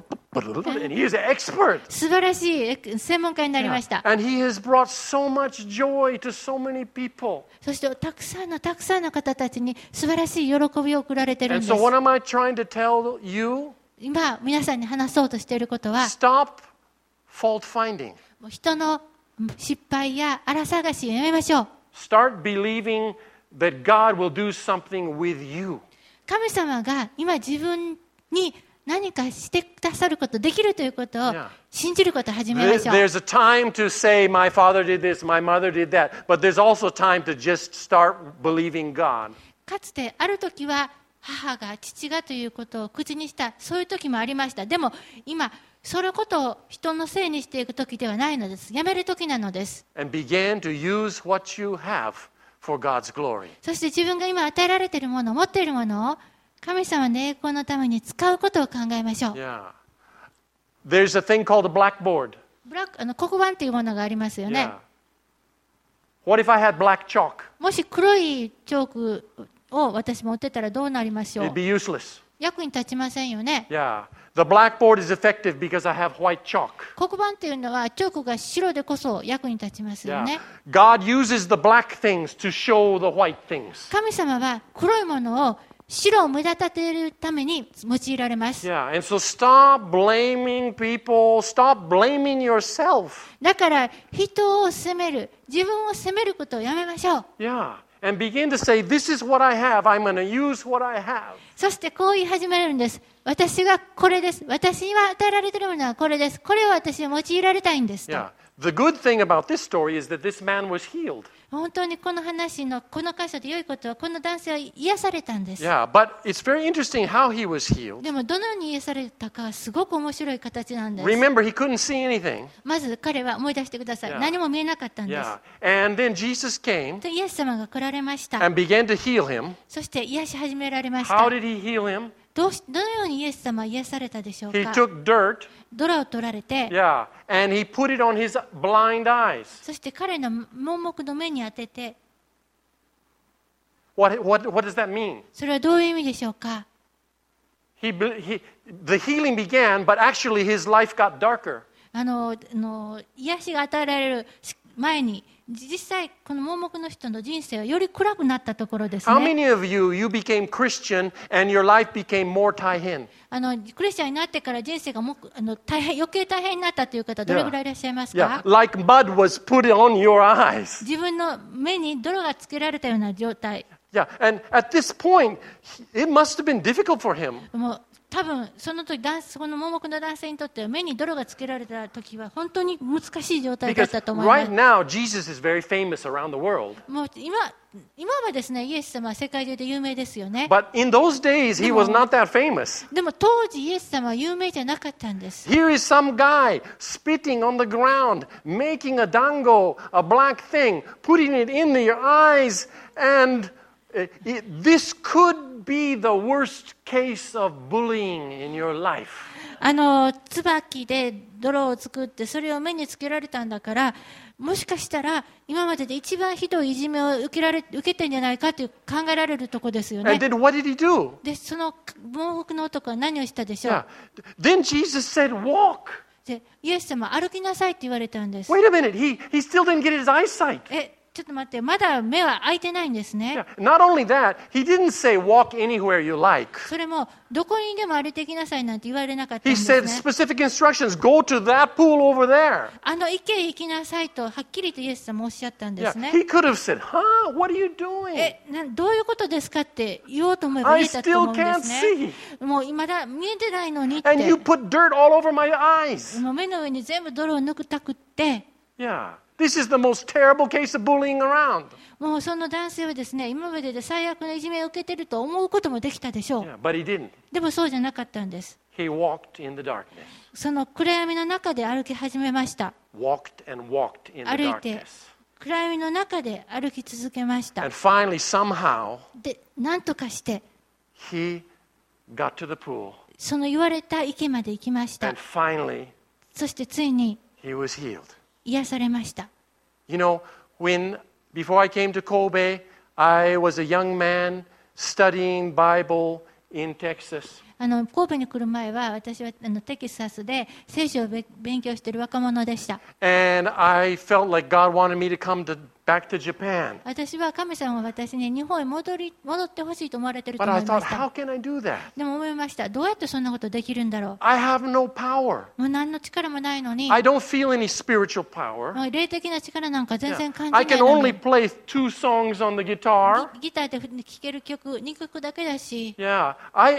and he is an expert. 素晴らしい専門家になりました。 And he has brought so much joy to so many people. そしてたくさんの方たちに素晴らしい喜びを送られてるん And です so what am I trying to tell you? 今皆さんに話そうとしていることは、 Stop fault finding. もう人の失敗や荒探しをやめましょう。 Start believing that God will do something with you. 神様が今自分に何かしてくださることできるということを Yeah. 信じることを始めましょう。 There's a time to say, my father did this, my mother did that. But there's also time to just start believing God. かつてある時は母が父がということを口にしたそういう時もありました。でも今そのことを人のせいにしていく時ではないのです。やめる時なのです。 And begin to use what you have for God's glory. そして自分が今与えられているもの、持っているものを神様の栄光のために使うことを考えましょう。 Yeah. There's a thing called a blackboard. 黒板というものがありますよね。 What if I had black chalk? もし黒いチョークを私持ってたらどうなりましょ It'd う。 be useless. 役に立ちませんよね。 Yeah. The blackboard is effective because I have white chalk. 黒板っていうのはチョークが白でこそ役に立ちますよ Yeah. ね。 God uses the black things to show the white things. 神様は黒いものを白を目立たせるために用いられます。 Yeah. And so stop blaming people. Stop blaming yourself. だから人を責める、自分を責めることをやめましょう。 Yeah. And begin to say, this is what I have. I'm going to use what I have. そしてこう言い始めるんです。私がこれです。私には与えられているものはこれです。これを私は用いられたいんですと。 Yeah. The good thing about this story is that this man was healed. 本当にこの話のこの箇所で良いことはこの男性は癒されたんです。 Yeah. But it's very interesting how he was healed. でもどのように癒されたかはすごく面白い形なんです。 Remember, he couldn't see anything. まず彼は思い出してください。 Yeah. 何も見えなかったんです。 Yeah. And then Jesus came でイエス様が来られました。 and began to heal him. そして癒し始められまし How た。 did he heal him? どのようにイエス様は癒されたでしょう He か。 took dirt, 泥を取られて、 yeah, and he put it on his blind eyes. そして彼の盲目の目に当てて、 What does that mean? それはどういう意味でしょうか。 The healing began, but actually his life got darker. 癒しが与えられる前に実際この盲目の人の人生はより暗くなったところです How ね。 many of you became Christian and your life became more taihen? クリスチャンになってから人生がも大変余計大変になったという方どれぐらいいらっしゃいますか。 Yeah, like mud was put on your eyes. 自分の目に泥がつけられたような状態。 Yeah, and at this point, it must have been difficult for him. もう多分その時そこの盲目の男性にとっては目に泥がつけられた時は本当に難しい状態だっ Because たと思いま right す。 now, Jesus is very famous around the world. もう今はですねイエス様は世界中で有名ですよね。 But in those days, he was not that famous. でも当時イエス様は有名じゃなかったんです。 Here is some guy spitting on the ground, making a dango, a black thing, putting it in your eyes, and this could be the worst case of bullying in your life. 椿で泥を作ってそれを目につけられたんだから、もしかしたら今までで一番ひどいいじめを受けてんじゃないかという考えられるところですよ And ね。 then what did he do? でその盲目の男は何をしたでしょう。 Yeah. Then Jesus said, walk. でイエス様歩きなさいって言われたんです。 Wait a minute, he still didn't get his eyesight. ちょっと待って、まだ目は開いてないんですね。 Yeah. Not only that, he didn't say walk anywhere you like. それもどこにでも歩いてきなさいなんて言われなかったん He です said ね。 specific instructions, go to that pool over there. 池へ行きなさいとはっきりとイエス様おっしゃったんで Yeah. すね。 He could have said, what are you doing? どういうことですかって言おうと思えば I 言えたと still 思うんで can't すね。 see. もうまだ見えてないのにって。 And you put dirt all over my eyes. もう目の上に全部泥を抜くたくって、 Yeah. This is the most terrible case of bullying around. もうその男性はですね、今までで最悪のいじめを受けていると思うこともできたでしょう。 Yeah, but he didn't. でもそうじゃなかったんです。 He walked in the darkness. その暗闇の中で歩き始めました。 Walked and walked in the 歩いて darkness. 暗闇の中で歩き続けました。 And finally, somehow, で、なんとかして he got to the pool. その言われた池まで行きました。 And finally, そしてついに he was healed. 癒されました。 You know, before I came to Kobe, I was a young man studying Bible in Texas. 神戸に来る前は私はテキサスで聖書を勉強している若者でした。 And I felt like God wanted me to come back to Japan. 私は神様は私に日本へ戻ってほしいと思われていると But 思 I いま thought, した how can I do that? でも思いました。どうやってそんなことできるんだろ I have no power. う。もう何の力もないのに、 I don't feel any spiritual power. もう霊的な力なんか全 Yeah. 然感じな I い can の only に、 play 2 songs on the guitar. ギターで聴ける曲2曲だけだし、 Yeah.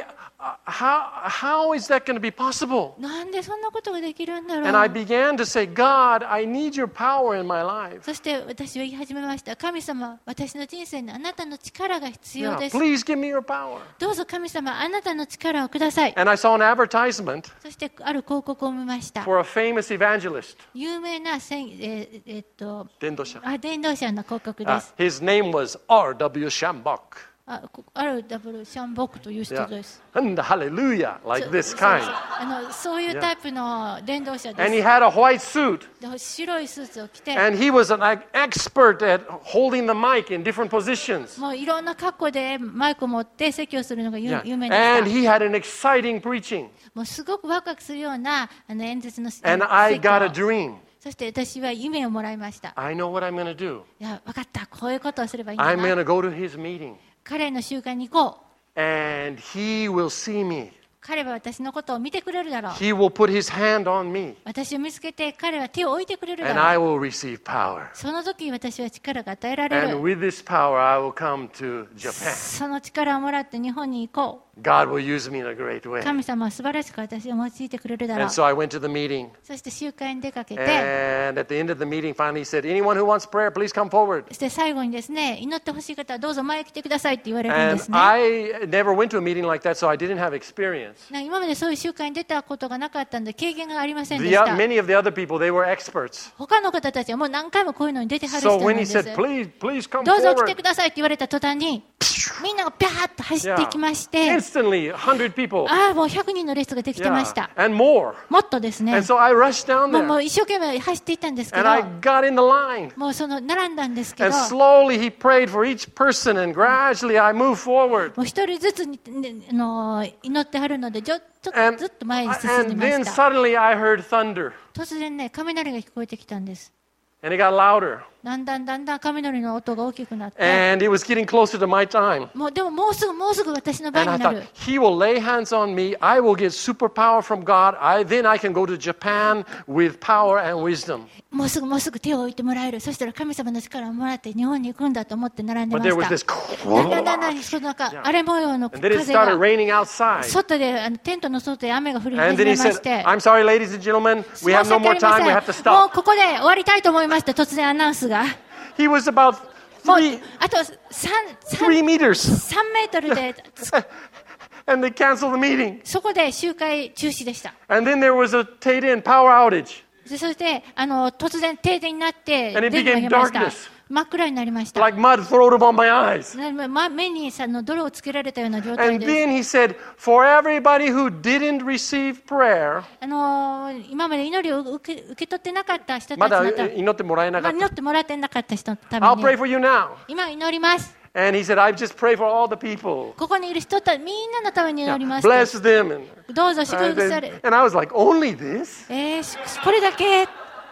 How is that going to be possible? なんでそんなことができるんだろ And I う。 began to say, God, I need your power in my life. そして私は言い始めました。神様、私の人生にあなたの力が必要 Yeah. です。 Please give me your power. どうぞ神様、あなたの力をください。 And I saw an advertisement そしてある広告を見ました。 for a famous evangelist. 有名な伝道者。 伝道者の広告です。 His name was R.W. Shambach. あるダブルシャンボクという人 Yeah. です。 And hallelujah, like そ this う kind. そういうタイプの伝道者で And he す。 had a white suit. で白いスーツを着て、 And he was an expert at holding the mic in different positions. もういろんな格好でマイクを持って説教するのが Yeah. 有名で And し he had an exciting preaching. た。もうすごくワクワクするような演説の説 And I got a 教。 dream. そして私は夢をもらいました。 I know what I'm going to do. いや、分かった。こういうことをすればいいんだ I'm going な。 to go to his meeting. 彼の集会に行こう。 And he will see me. 彼は私のことを見てくれるだろう。 He will put his hand on me. 私を見つけて彼は手を置いてくれる And だ I ろう。 will receive power. その時私は力が与えられ And る。 with this power, I will come to Japan. その力をもらって日本に行こ God will use me in a great う。 way. 神様は素晴らしく私を用いてくれるだろう And。so I went to the meeting. そして集会に出かけて、 And at the end of the meeting, finally he said, anyone who wants prayer, please come forward. そして最後にですね、祈ってほしい方はどうぞ前へ来てくださいって言われるんで And すね。 I never went to a meeting like that, so I didn't have experience. 今までそういう集会に出たことがなかったんで経験がありませんで The, した many of the other people, they were experts. 他の方たちはもう何回もこういうのに出てはる So 人な when ん he です。 said, please come どうぞ来て forward, くださいって言われた途端にみんながピャーッと走っていきまして、 instantly 100 people. ああもう100人の列ができてました。 And more. もっとですね。 And so I rushed down も there. う一生懸命走っていったんですけ And ど、 I got in the line. もうその並んだんですけど、 And slowly he prayed for each person, and gradually I moved forward. もう一人ずつに祈ってはるのでちょっと And, ずっと前に進んで and ま then した。 suddenly I heard thunder. 突然ね、雷が聞こえてきたんです。 And it got louder. だんだん雷の音が大きくなって、 And it was getting closer to my time. でももうすぐ私の番 And I にな thought, る。 he will lay hands on me. I will get superpower from God. Then I can go to Japan with power and wisdom. もうすぐ手を置いてもらえる。そしたら神様の力をもらって日本に行くんだと思って並んで But ま there was した。 this. だんだんその中、荒れ模様の And then it 風 started が raining outside. 外でテントの外で雨が降り And 始 then め he ま said, して、 I'm sorry, ladies and gentlemen. 申 We し have no 訳あ more りま time. せ We ん。 have to もう stop. ここで終わりたいと思いまして突然アナウンスが。 He was about もう 3 あと meters. 3メートルで And they canceled the meeting. そこで集会中止でした。 And then there was a Tayden power outage. そして突然停電になって And it 電気が became 出ました。 darkness. 真っ暗になりました。 Like mud thrown upon my eyes. 目に泥をつけられたような状態 And です。 then he said, for everybody who didn't receive prayer, 今まで祈りを受け取ってなかった人たちまだのため、 祈ってもらえなかった。 祈ってもらってなかった人のため I'll に pray for you now. 今祈ります。 And he said, I just pray for all the people. ここにいる人たちみんなのために祈ります。 Bless them. どうぞ祝 And, 福され。 and I was like, only this? これだけ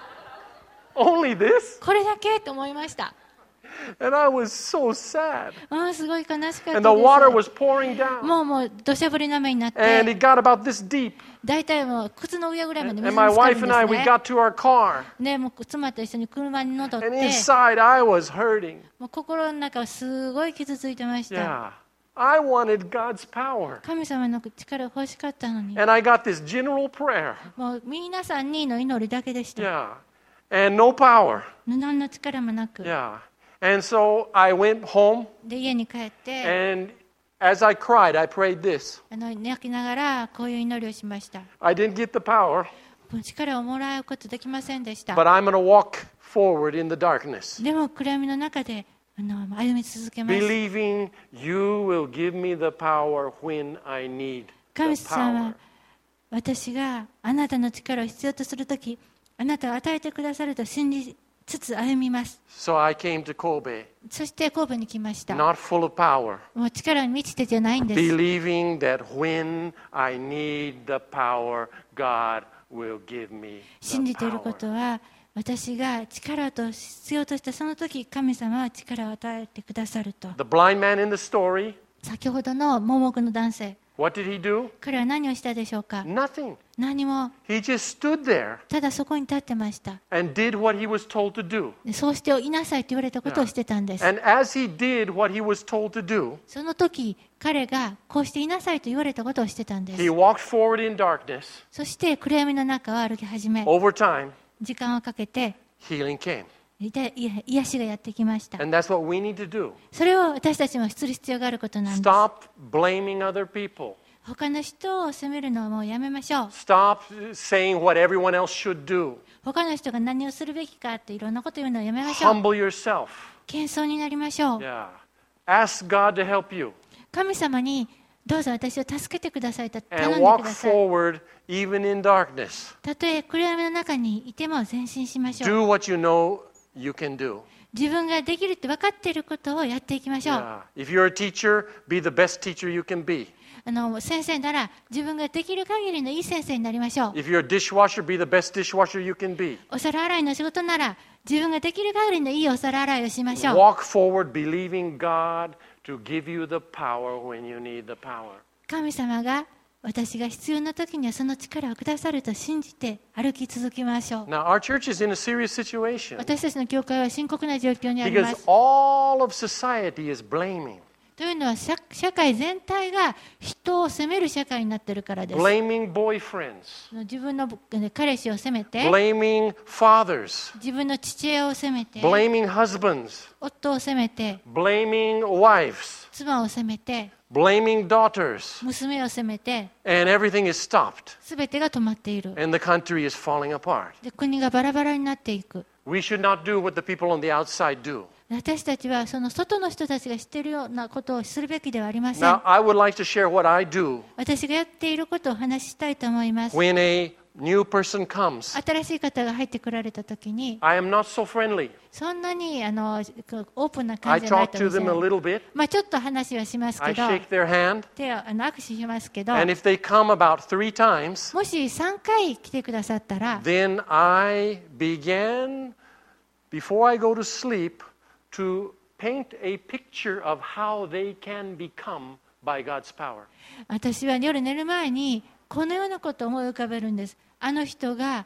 Only this? これだけと思いました。 And I was so sad. すごい悲しかった And the water です。 was pouring down. もう土砂降りの雨になっ And て、 it got about this deep. 大体もう靴の上ぐらいまで水 And に my 浸かる wife ん and I, で we すね。 got to our car. でもう妻と一緒に車に戻って、 And inside, I was hurting. もう心の中はすごい傷ついてました。 Yeah. I wanted God's power. 神様の力が欲しかったのに、 And I got this general prayer. もう皆さんにの祈りだけでした。 Yeah. And no power. 何の力もなく。 Yeah. And so I went home. で、家に帰って、 And as I cried, I prayed this. 泣きながらこういう祈りをしました。 I didn't get the power, 力をもらうことできませんでした。 but I'm going to walk forward in the darkness, でも暗闇の中で歩み続けます。 believing you will give me the power when I need 神 the 様 power. 私があなたの力を必要とするとき、あなたを与えてくださると信じつつ歩みます。 So I came to Kobe, そして神戸に来ました。 not full of power, もう力に満ちてじゃないんです。 believing that when I need the power, God will give me 信 the じているこ power. とは、私が力と必要としたその時、神様は力を与えてくださると。 The blind man in the story, 先ほどの盲目の男性、 what did he do? 彼は何をしたでしょうか。 Nothing. 何も、 He just stood there ただそこに立ってました。 and did what he was told to do. でそうしていなさいと言われたことをしてたんです。 And as he did what he was told to do, その時、彼がこうしていなさいと言われたことをしてたんです。 he walked forward in darkness. そして暗闇の中を歩き始め、 Over time, 時間をかけて healing came. 癒しがやってきました。 And that's what we need to do. それを私たちもする必要があることなんです。 Stop blaming other people. 他の人を責めるのはもうやめましょう。 Stop saying what everyone else should do. 他の人が何をするべきかっていろんなこと言うのをやめましょう。 Humble yourself. 謙遜になりましょう。 Yeah. Ask God to help you 神様にどうぞ私を助けてくださいと頼ん and で walk ください。 forward even in darkness. たとえ暗闇の中にいても前進しましょう。 Do what you know you can do. 自分ができるって分かっていることをやっていきましょう。 Yeah. If you're a teacher, be the best teacher you can be. 先生なら自分ができる限りのいい先生になりましょう。 If you're a dishwasher, be the best dishwasher you can be. お皿洗いの仕事なら自分ができる限りのいいお皿洗いをしましょう。 Walk forward believing God to give you the power when you need the power. 神様が私が必要な時にはその力をくださると信じて歩き続けましょう。 Now, our church is in a serious situation 私たちの教会は深刻な状況にありま because す。 all of society is blaming. というのは社会全体が人を責める社会になっているからです。 Blaming boyfriends, 自分の彼氏を責めて、 blaming fathers, 自分の父親を責めて、 blaming husbands, 夫を責めて、 blaming wives, 妻を責めて、 blaming daughters, 娘を責めて、 and everything is stopped すべてが止まっている。 and the country is falling apart. で、国がバラバラになっていく。 We should not do what the people on the outside do. 私たちはその外の人たちが知っているようなことをするべきではありません。 Now, I would like to share what I do 私がやっていることをお話ししたいと思います。 when a new person comes. 新しい方が入ってこられたときに、 I am not so friendly. そんなにオープンな I 感じじゃない talk と to 思い them a ます。 little bit. まあちょっと話はしますけ I ど、 shake their hand. 手を握手しますけど、 And if they come about 3 times, もし3回来てくださったら、 then I begin, before I go to sleep, to paint a picture of how they can become by God's power. 私は夜寝る前にこのようなことを思い浮かべるんです。その人が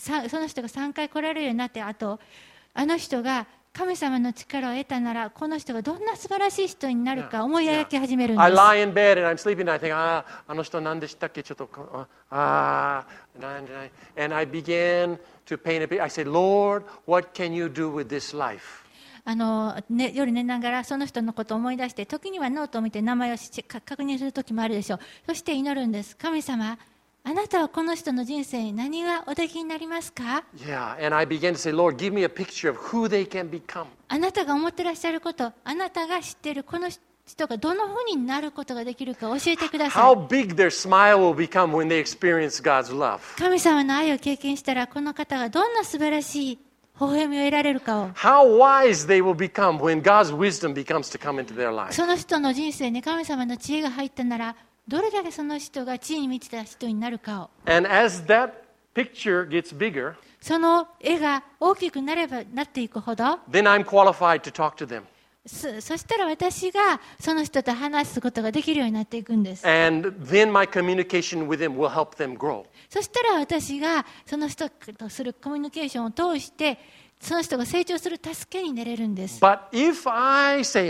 3回来られるようになって、あとあの人が神様の力を得たならこの人がどんな素晴らしい人になるか思い描き始めるんで I す。 lie in bed and I'm sleeping and I think, あの人何でしたっけちょっと、and I begin to paint a picture. I say, Lord, what can you do with this life? 夜寝ながらその人のことを思い出して、時にはノートを見て名前を確認する時もあるでしょう。そして祈るんです。神様、あなたはこの人の人生に何がおできになりますか？ Yeah, and I begin to say, Lord, give me a picture of who they can become. あなたが思ってらっしゃること、あなたが知っているこの人がどのふうになることができるか教えてください。 How big their smile will become when they experience God's love. 神様の愛を経験したらこの方がどんな素晴らしい微笑みを得られるかを、 How wise they will become when God's wisdom becomes to come into their life. その人の人生に神様の知恵が入ったならどれだけその人が知恵に満ちた人になるかを、 And as that picture gets bigger, その絵が大きくなっていくほど、 then I'm qualified to talk to them. そしたら私がその人と話すことができるようになっていくんです。 And then my communication with them will help them grow. そしたら私がその人とするコミュニケーションを通してその人が成長する助けになれるんです。 But if I say,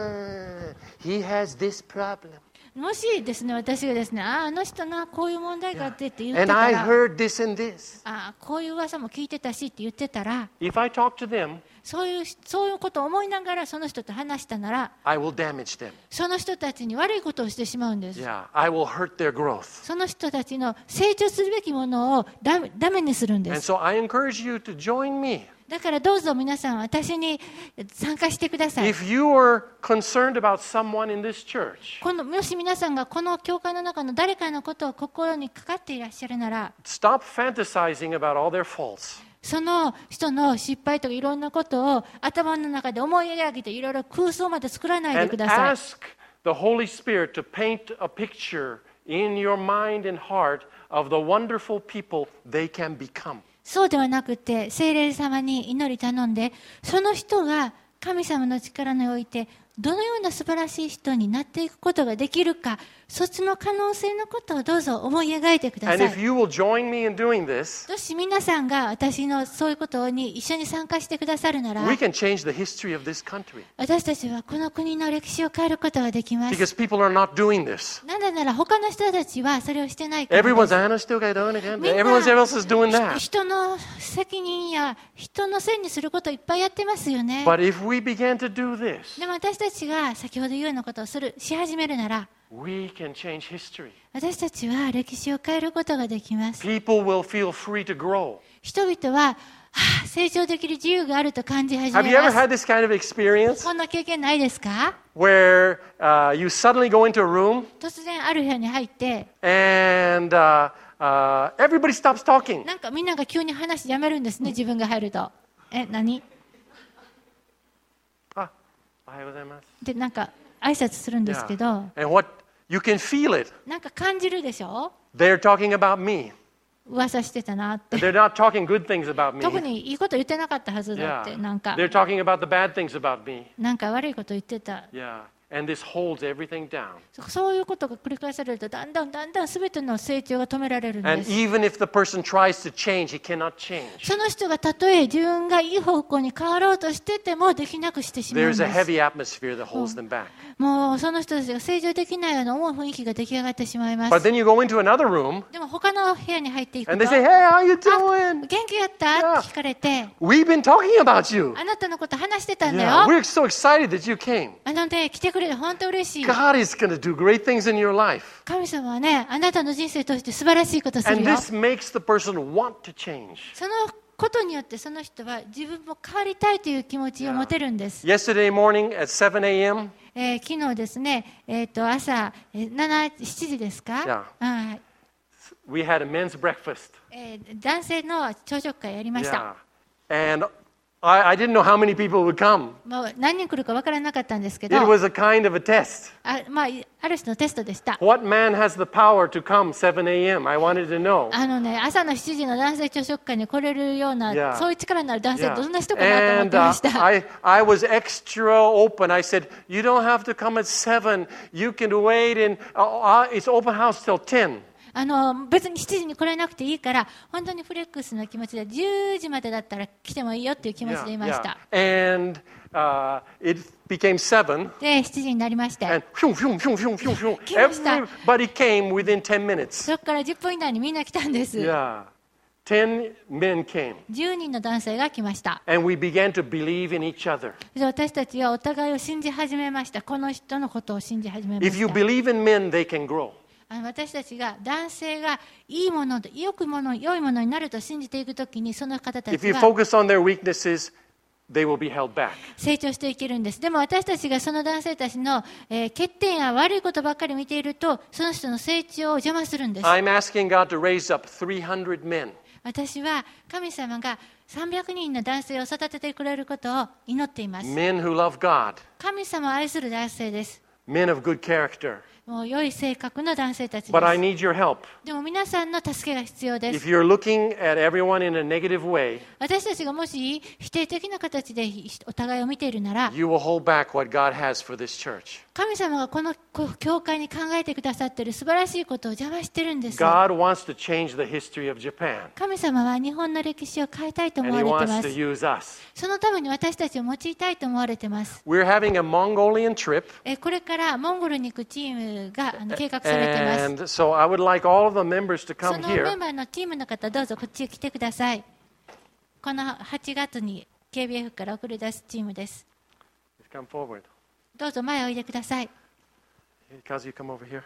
he has this problem, もしですね、私がですね、あの人なこういう問題があってって言って and た I ら、 heard this and this, こういう噂も聞いてたしって言ってたら、 if I talk to them, そういうことを思いながらその人と話したなら、 I will damage them. その人たちに悪いことをしてしまうんです。 Yeah, I will hurt their growth. その人たちの成長するべきものをダメにするんで And す。 so I encourage you to join me. だからどうぞ皆さん私に参加してください。 If you are concerned about someone in this church, もし皆さんがこの教会の中の誰かのことを心にかかっていらっしゃるなら、 stop fantasizing about all their faults. その人の失敗とかいろんなことを頭の中で思い描いていろいろ空想まで作らないで And ください。 ask the Holy Spirit to paint a picture in your mind and heart of the wonderful people they can become. そうではなくて聖霊様に祈り頼んで、その人が神様の力においてどのような素晴らしい人になっていくことができるか、そっちの可能性のことをどうぞ思い描いてくだ And さ if い。 you will join me in doing this, もし皆さんが私のそういうことに一緒に参加してくださるなら、 we can change the history of this country. 私たちはこの国の歴史を変えることができます。 Because people are not doing this. なぜなら他の人たちはそれをしてないからです。 Everyone's, I still got doing it. みんな Everyone else is doing that. 人の責任や人のせいにすることをいっぱいやってますよね。 But if we begin to do this, でも私たちが先ほど言うようなことをし始めるなら、 we can change history. 私たちは歴史を変えることができます。 People will feel free to grow. 人々は成長できる自由があると感じ始 Have め you ever ます。 had this kind of experience こんな経験ないですか？ where you suddenly go into a room 突然ある部屋に入って、 and everybody stops talking? なんかみんなが急に話やめるんですね、自分が入ると。何？ あ、おはようございます。 で、なんか挨拶するんですけど、 And what you can feel it. なんか感じるでしょ？ They're talking about me. 噂してたなって。 They're not talking good things about 特 me. にいいこと言ってなかったはずだ Yeah. って、なんか They're talking about the bad things about me. 悪いこと言ってた。 Yeah. And this holds everything down. そういうことが繰り返されると、だんだん全ての成長が止められるん And です。 even if the person tries to change, he cannot change. その人がたとえ自分がいい方向に変わろうとしててもできなくしてしまうんで There's a す。 heavy atmosphere that holds them back. もうその人たちが成長できないような重い雰囲気が出来上がってしまいま But す。 then you go into another room でも他の部屋に入っていく and と、 they say, Hey, how you doing? 元気やった Yeah. って聞かれて、 We've been talking about you. あなたのこと話してたんだ Yeah. よ。 We're so excited that you came. 来てくれて本当嬉しい。 God is going to do great things in your life. 神様はね、あなたの人生として素晴らしいことする And よ。 this makes the person want to change. そのことによってその人は自分も変わりたいという気持ちを持てるんです。 Yesterday morning at 7 a.m., 昨日ですね、朝7時ですか、 Yeah. はい、 we had a men's breakfast. 男性の朝食会やりました。 Yeah. And I didn't know how many people would come. もう何人来るか分からなかったんですけど、 It was a kind of a test. ある種のテストでした。 What man has the power to come 7 a.m.? I wanted to know. 朝の7時の男性朝食会に来れるような、 Yeah. そういう力のある男性 Yeah. どんな人かなと思っ And てました。 I was extra open. I said, you don't have to come at 7. You can wait and it's open house till 10. 別に7時に来れなくていいから、本当にフレックスな気持ちで10時までだったら来てもいいよっていう気持ちで言いました。 And it became 7. で、7時になりまして、 And phew, phew, phew, phew, phew, phew. 来ました。 Everybody came within 10 minutes. そこから10分以内にみんな来たんです。 Yeah. 10 men came. 10人の男性が来ました。 And we began to believe in each other. で、私たちはお互いを信じ始めました。この人のことを信じ始めま If し you た。 believe in men, they can grow. 私たちが男性がいいもので良いものになると信じていくときに、その方た If ち you が focus on their weaknesses, they will be held back. 成長していけるんです。でも私たちがその男性たちの、欠点や悪いことばっかり見ていると、その人の成長を邪魔するんです。 I'm asking God to raise up 300 men. 私は神様が300人の男性を育ててくれることを祈っています。 Men who love God. 神様を愛する男性です。 Men of good character. もう良い性格の男性たちで But I す。 need your help. でも皆さんの助けが必要で If す。 you're looking at everyone in a negative way, 私たちがもし否定的な形でお互いを見ているなら、 you will hold back what God has for this church. 神様がこの教会に考えてくださっている素晴らしいことを邪魔してるんです。 God wants to change the history of Japan. 神様は日本の歴史を変えたいと思 And わ He れて wants ま to す。 use us. そのために私たちを用いたいと思われてます。 We're having a Mongolian trip. これからモンゴルに行くチームが計画されています。 And so I would like all of the members to そ come のメン here. バーのチームの方、どうぞこっちへ来てください。この8月に KBF から送り出すチームです。 Come forward. どうぞ前へおいでください。 Kazu, you come over here.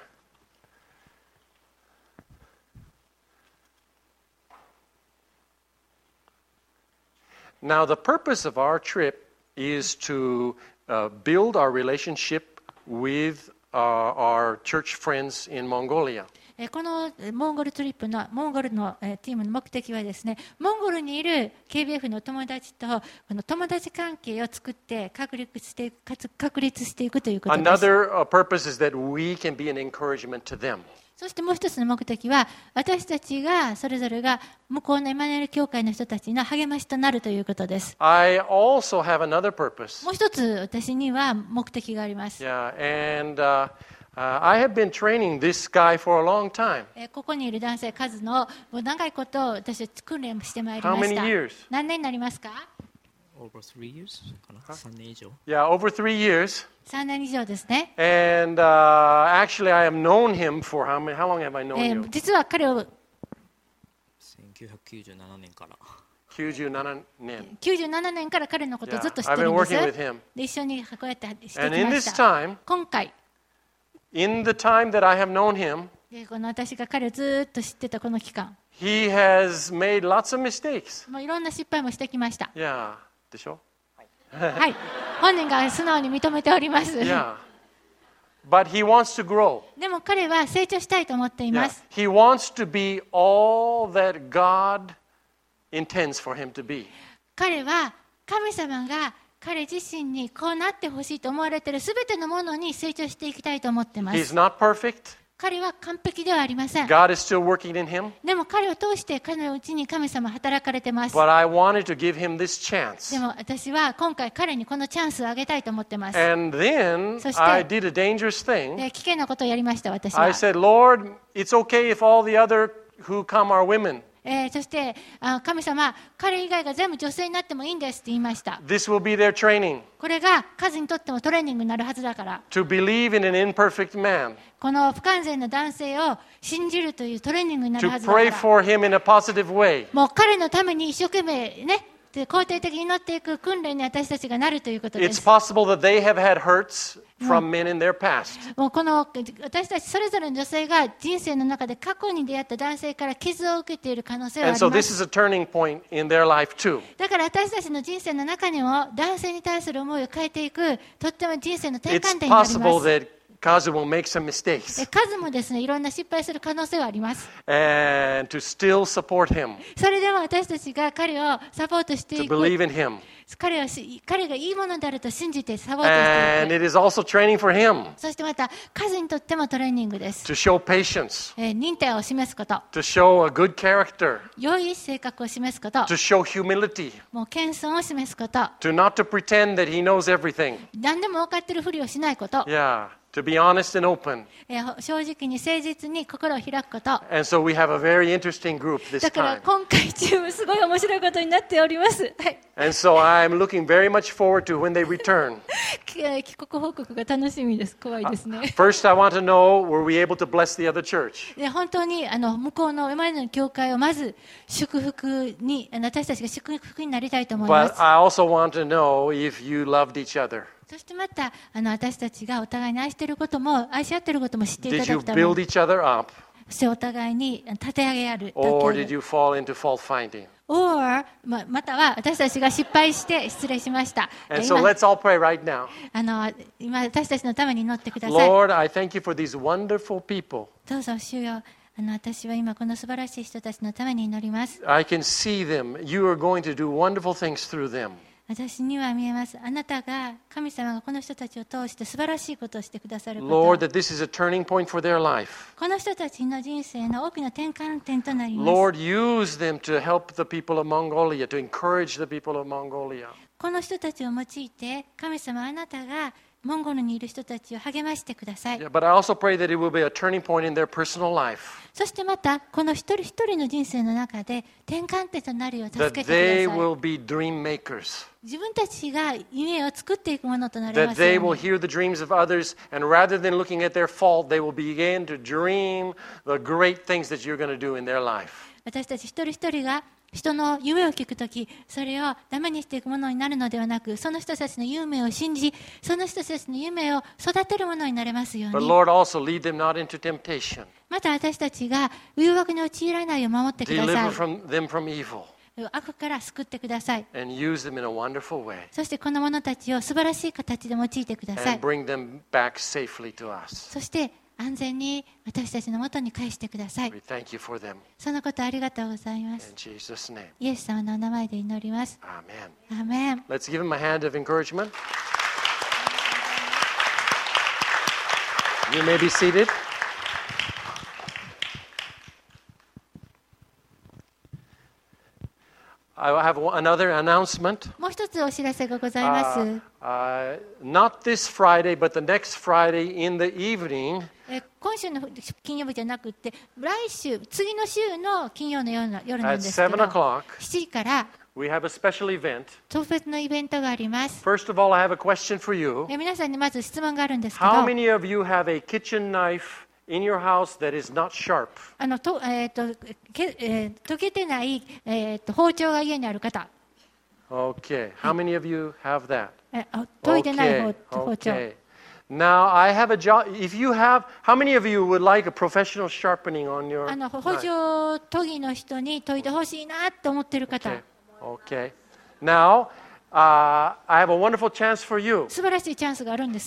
Now, the purpose of our trip is to build our relationship with our church friends in Mongolia. このモンゴルトリップのモンゴルのチームの目的はですね、モンゴルにいる KBF の友達とこの友達関係を作って確立していくということです。 Another purpose is that we can be an encouragement to them. そしてもう一つの目的は、私たちがそれぞれが向こうのエマニュエル教会の人たちの励ましとなるということです。 I also have another purpose. もう一つ私には目的があります。 Yeah, and I have been training this guy for a long time. ここにいる男性数のもう長いこと私は訓練してまいりま How し many た。 years? 何年になりますか？ Over 3 years かな3年以上 Yeah, over 3 years. 3年以上ですね。 And actually, I have known him for how long have I known you? 実は彼を 1997年から 97年. 97年から彼のことをずっと知って I've る been んです working with him. で一緒にこうやってして And き in ま this した。 time, 今回 in the time that I have known him, でこの私が彼をずっと知ってたこの期間 He has made lots of mistakes. もういろんな失敗もしてきました。 Yeah. でしょ？ はい。本人が素直に認めております。 Yeah. But he wants to grow. でも彼は成長したいと思っていま Yeah. す。 He wants to be all that God intends for him to be. 彼は神様が彼自身にこうなってほしいと思われているすべてのものに成長していきたいと思っていま He's す。 not perfect. 彼は完璧ではありません。 God is still working in him. でも彼を通して彼のうちに神様は働かれています。 But I wanted to give him this chance. でも私は今回彼にこのチャンスをあげたいと思っています。 And then そして I did a dangerous thing. で危険なことをやりました私 I は。 said, Lord, it's okay if all the other who come are women. そして神様、彼以外が全部女性になってもいいんですって言いました。 This will be their training これが数にとってもトレーニングになるはずだから。 to believe in an imperfect man, この不完全な男性を信じるというトレーニングになる to はずだ pray から。 for him in a positive way. もう彼のために一生懸命ね、で肯定的に祈っていく訓練に私たちがなるということで It's す。 possible that they have had hurts from men in their past. もうこの私たちそれぞれの女性が人生の中で過去に出会った男性から傷を受けている可能性はあ And り so ま this す。 is a turning point in their life too. だから私たちの人生の中にも男性に対する思いを変えていくとっても人生の転 It's 換点になり possible ます。 that Kazu will make some mistakes 数もですね、いろんな失敗する可能性はあります。 and to still support him, それでも私たちが彼をサポートして to いく。 believe in him. 彼がいいものであると信じてサポートして And いく。 it is also training for him そしてまた数にとってもトレーニングです。 to show patience, 忍耐を示すこと、 to show a good character, 良い性格を示すこと、 to show humility, もう謙遜を示すこと、 to not to pretend that he knows everything. 何でも分かってるふりをしないこと、 Yeah, to be honest and open. 正直に誠実に心を開くこと。 And so we have a very interesting group this だから time. 今回チームすごい面白いことになっております。はい、 And so I'm looking very much forward to when they return. 帰国報告が楽しみです。怖いですね。 First, I want to know, were we able to bless the other church? で本当に向こうの今までの教会をまず祝福に私たちが祝福になりたいと思いま But す。 I also want to know if you loved each other. そしてまた私たちがお互いに愛していることも愛し合っていることも知っていた Did だ you くため build に、 each other up? そしてお互いに立て上げある。 Or did you fall into fault finding? or または私たちが失敗して失礼しました。 And so let's all pray right now. 今私たちのために祈ってください。 Lord, I thank you for these wonderful people. どうぞ主よ、私は今この素晴らしい人たちのために祈ります。 I can see them. You are going to do wonderful things through them. 私には見えます。あなたが、神様がこの人たちを通して素晴らしいことをしてくださるこ Lord, と。 that this is a turning point for their life. この人たちの人生の大きな転換点となります。 Lord, use them to help the people of Mongolia, to encourage the people of Mongolia. この人たちを用いて、神様あなたがモンゴルにいる人たちを励ましてください。 Yeah, but I also pray that it will be a turning point in their personal life. そしてまた、この一人一人の人生の中で転換点となるよう助 That けて they ください。 will be dream makers. 自分たちが夢を作っていくものとなりま That す they よ will うに。 hear the dreams of others, and rather than looking at their fault, they will begin to dream the great things that you're going to do in their life. 私たち一人一人が人の夢を聞くとき、それをダメにしていくものになるのではなく、その人たちの夢を信じ、その人たちの夢を育てるものになれますよう But に。 Lord, also lead them not into temptation. また私たちが誘惑に陥らないよう守ってくだ Deliver さい。 them from evil 悪から救ってください。 and use them in a wonderful way そしてこの者たちを素晴らしい形で用いてください and。bring them back safely to us. そして安全に私たちの元に返してください。 We thank you for them. そのことありがとうございま In す。 Jesus' name. イエス様のお名前で祈ります。 Amen. アーメン。 Let's give them a hand of encouragement. You may be seated. I have another announcement. もう一つお知らせがございます。 Not this Friday, but the next Friday in the evening, 今週の金曜日じゃなくて、来週、次の週の金曜の夜なん at ですけど、 7 o'clock, 7時から we have a special event. 特別のイベントがあります。 First of all, I have a question for you. 皆さんにまず質問があるんですけど、 How many of you have a kitchen knife in your house that is not sharp? 溶けてない、包丁が家にある方、 Okay. How many of you have that? 研いでない Okay. 包丁。 Okay. Now, I have a job. If you have, how many of you would like a professional sharpening on your 補助研ぎの人に研いでほしいなと思っている方、 Okay. Now, I have a wonderful chance for you. 素晴らしいチャンスがあるんです。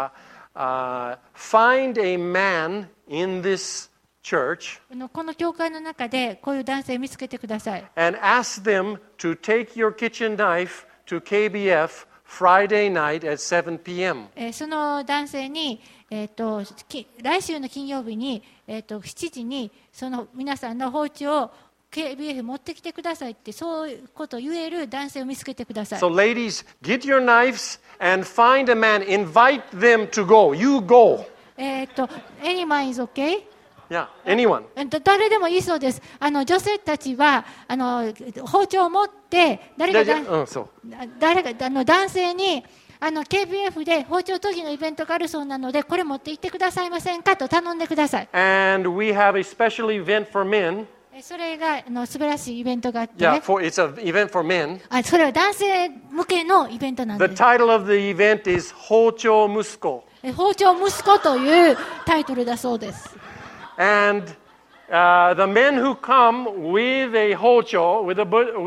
Find a man in this church この教会の中でこういう男性を見つけてください。 and ask them to take your kitchen knife to KBF Friday night at 7 p.m. その男性に、来週の金曜日に、7時にその皆さんの包丁を KBF 持ってきてくださいってそういうことを言える男性を見つけてください。 So ladies, get your knives and find a man. Invite them to go. You go. Anyone is okay? Yeah, anyone. 誰でもいいそうです。女性たちは包丁を持って誰が男性にKBF で包丁研ぎのイベントがあるそうなのでこれ持って行ってくださいませんかと頼んでください。 And we have a special event for men. それが素晴らしいイベントがあって、 Yeah, it's an event for men. それは男性向けのイベントなんで The す。 title of the event is 包丁息子. 包丁息子というタイトルだそうです。 And the men who come with a hocho, with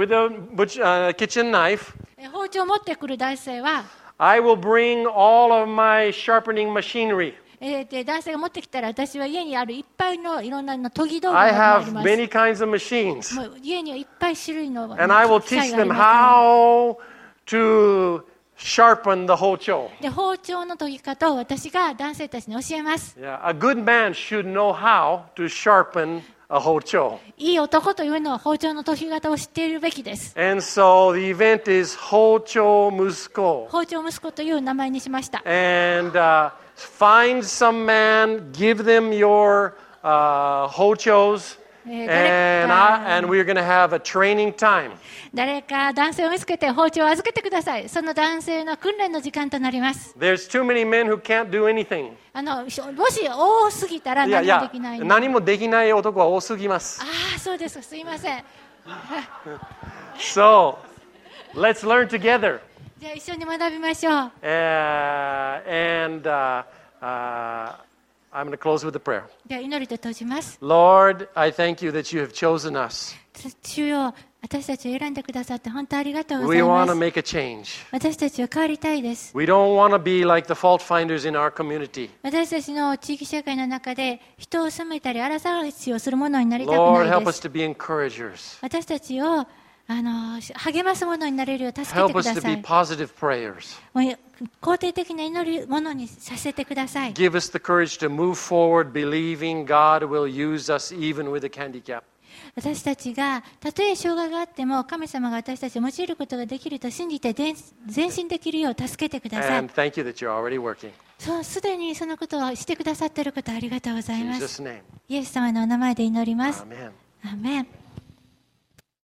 a kitchen knife, 包丁を持ってくる男性は、 I will bring all of my sharpening machinery. で男性が持ってきたら私は家にあるいっぱいのいろんな道具道具が I あり have ます。 many kinds of machines. もう家にはいっぱい種類の And I will 機械 teach があり them ます how to sharpen the hocho. で包丁の研ぎ方を私が男性たちに教えます。 Yeah, a good man should know how to sharpen a hocho. いい男というのは包丁の研ぎ方を知っているべきです。 And so the event is hocho musko. 包丁息子という名前にしました。 And find some man, give them your hochos, and we're going to have a training time. 誰か男性を見つけて包丁を預けてください。その男性の訓練の時間となります。 There's too many men who can't do anything. もし多すぎたら何もできないの。 何もできない男は多すぎます。 ああ、そうですか。すいません。 So, let's learn together. じゃあ一緒に学びましょう。 And I'm going to close with a prayer. では祈りと閉じます。 Lord, I thank you that you have chosen us. 主よ、私たちを選んでくださって本当ありがとうござ We い want ま to す。 make a change. 私たちは変わりたいです。 We don't want to be like the fault finders in our community. 私たちの地域社会の中で人を責めたり荒探しをするものになりたく Lord, ない help で us す。 to be encouragers. 私たちを励ますものになれるよう助けて Help く us だ to さ be い。 positive prayers. もう肯定的な祈るものにさせてください。 Give us the courage to move forward, believing God will use us even with a handicap. 私たちがたとえ障害があっても神様が私たちを用いることができると信じて前進できるよう助けてください。 And thank you that you're already working. そうすでにそのことをしてくださっていることありがとうござい In ます。 Jesus' name. イエス様のお名前で祈ります。 Amen. アーメン。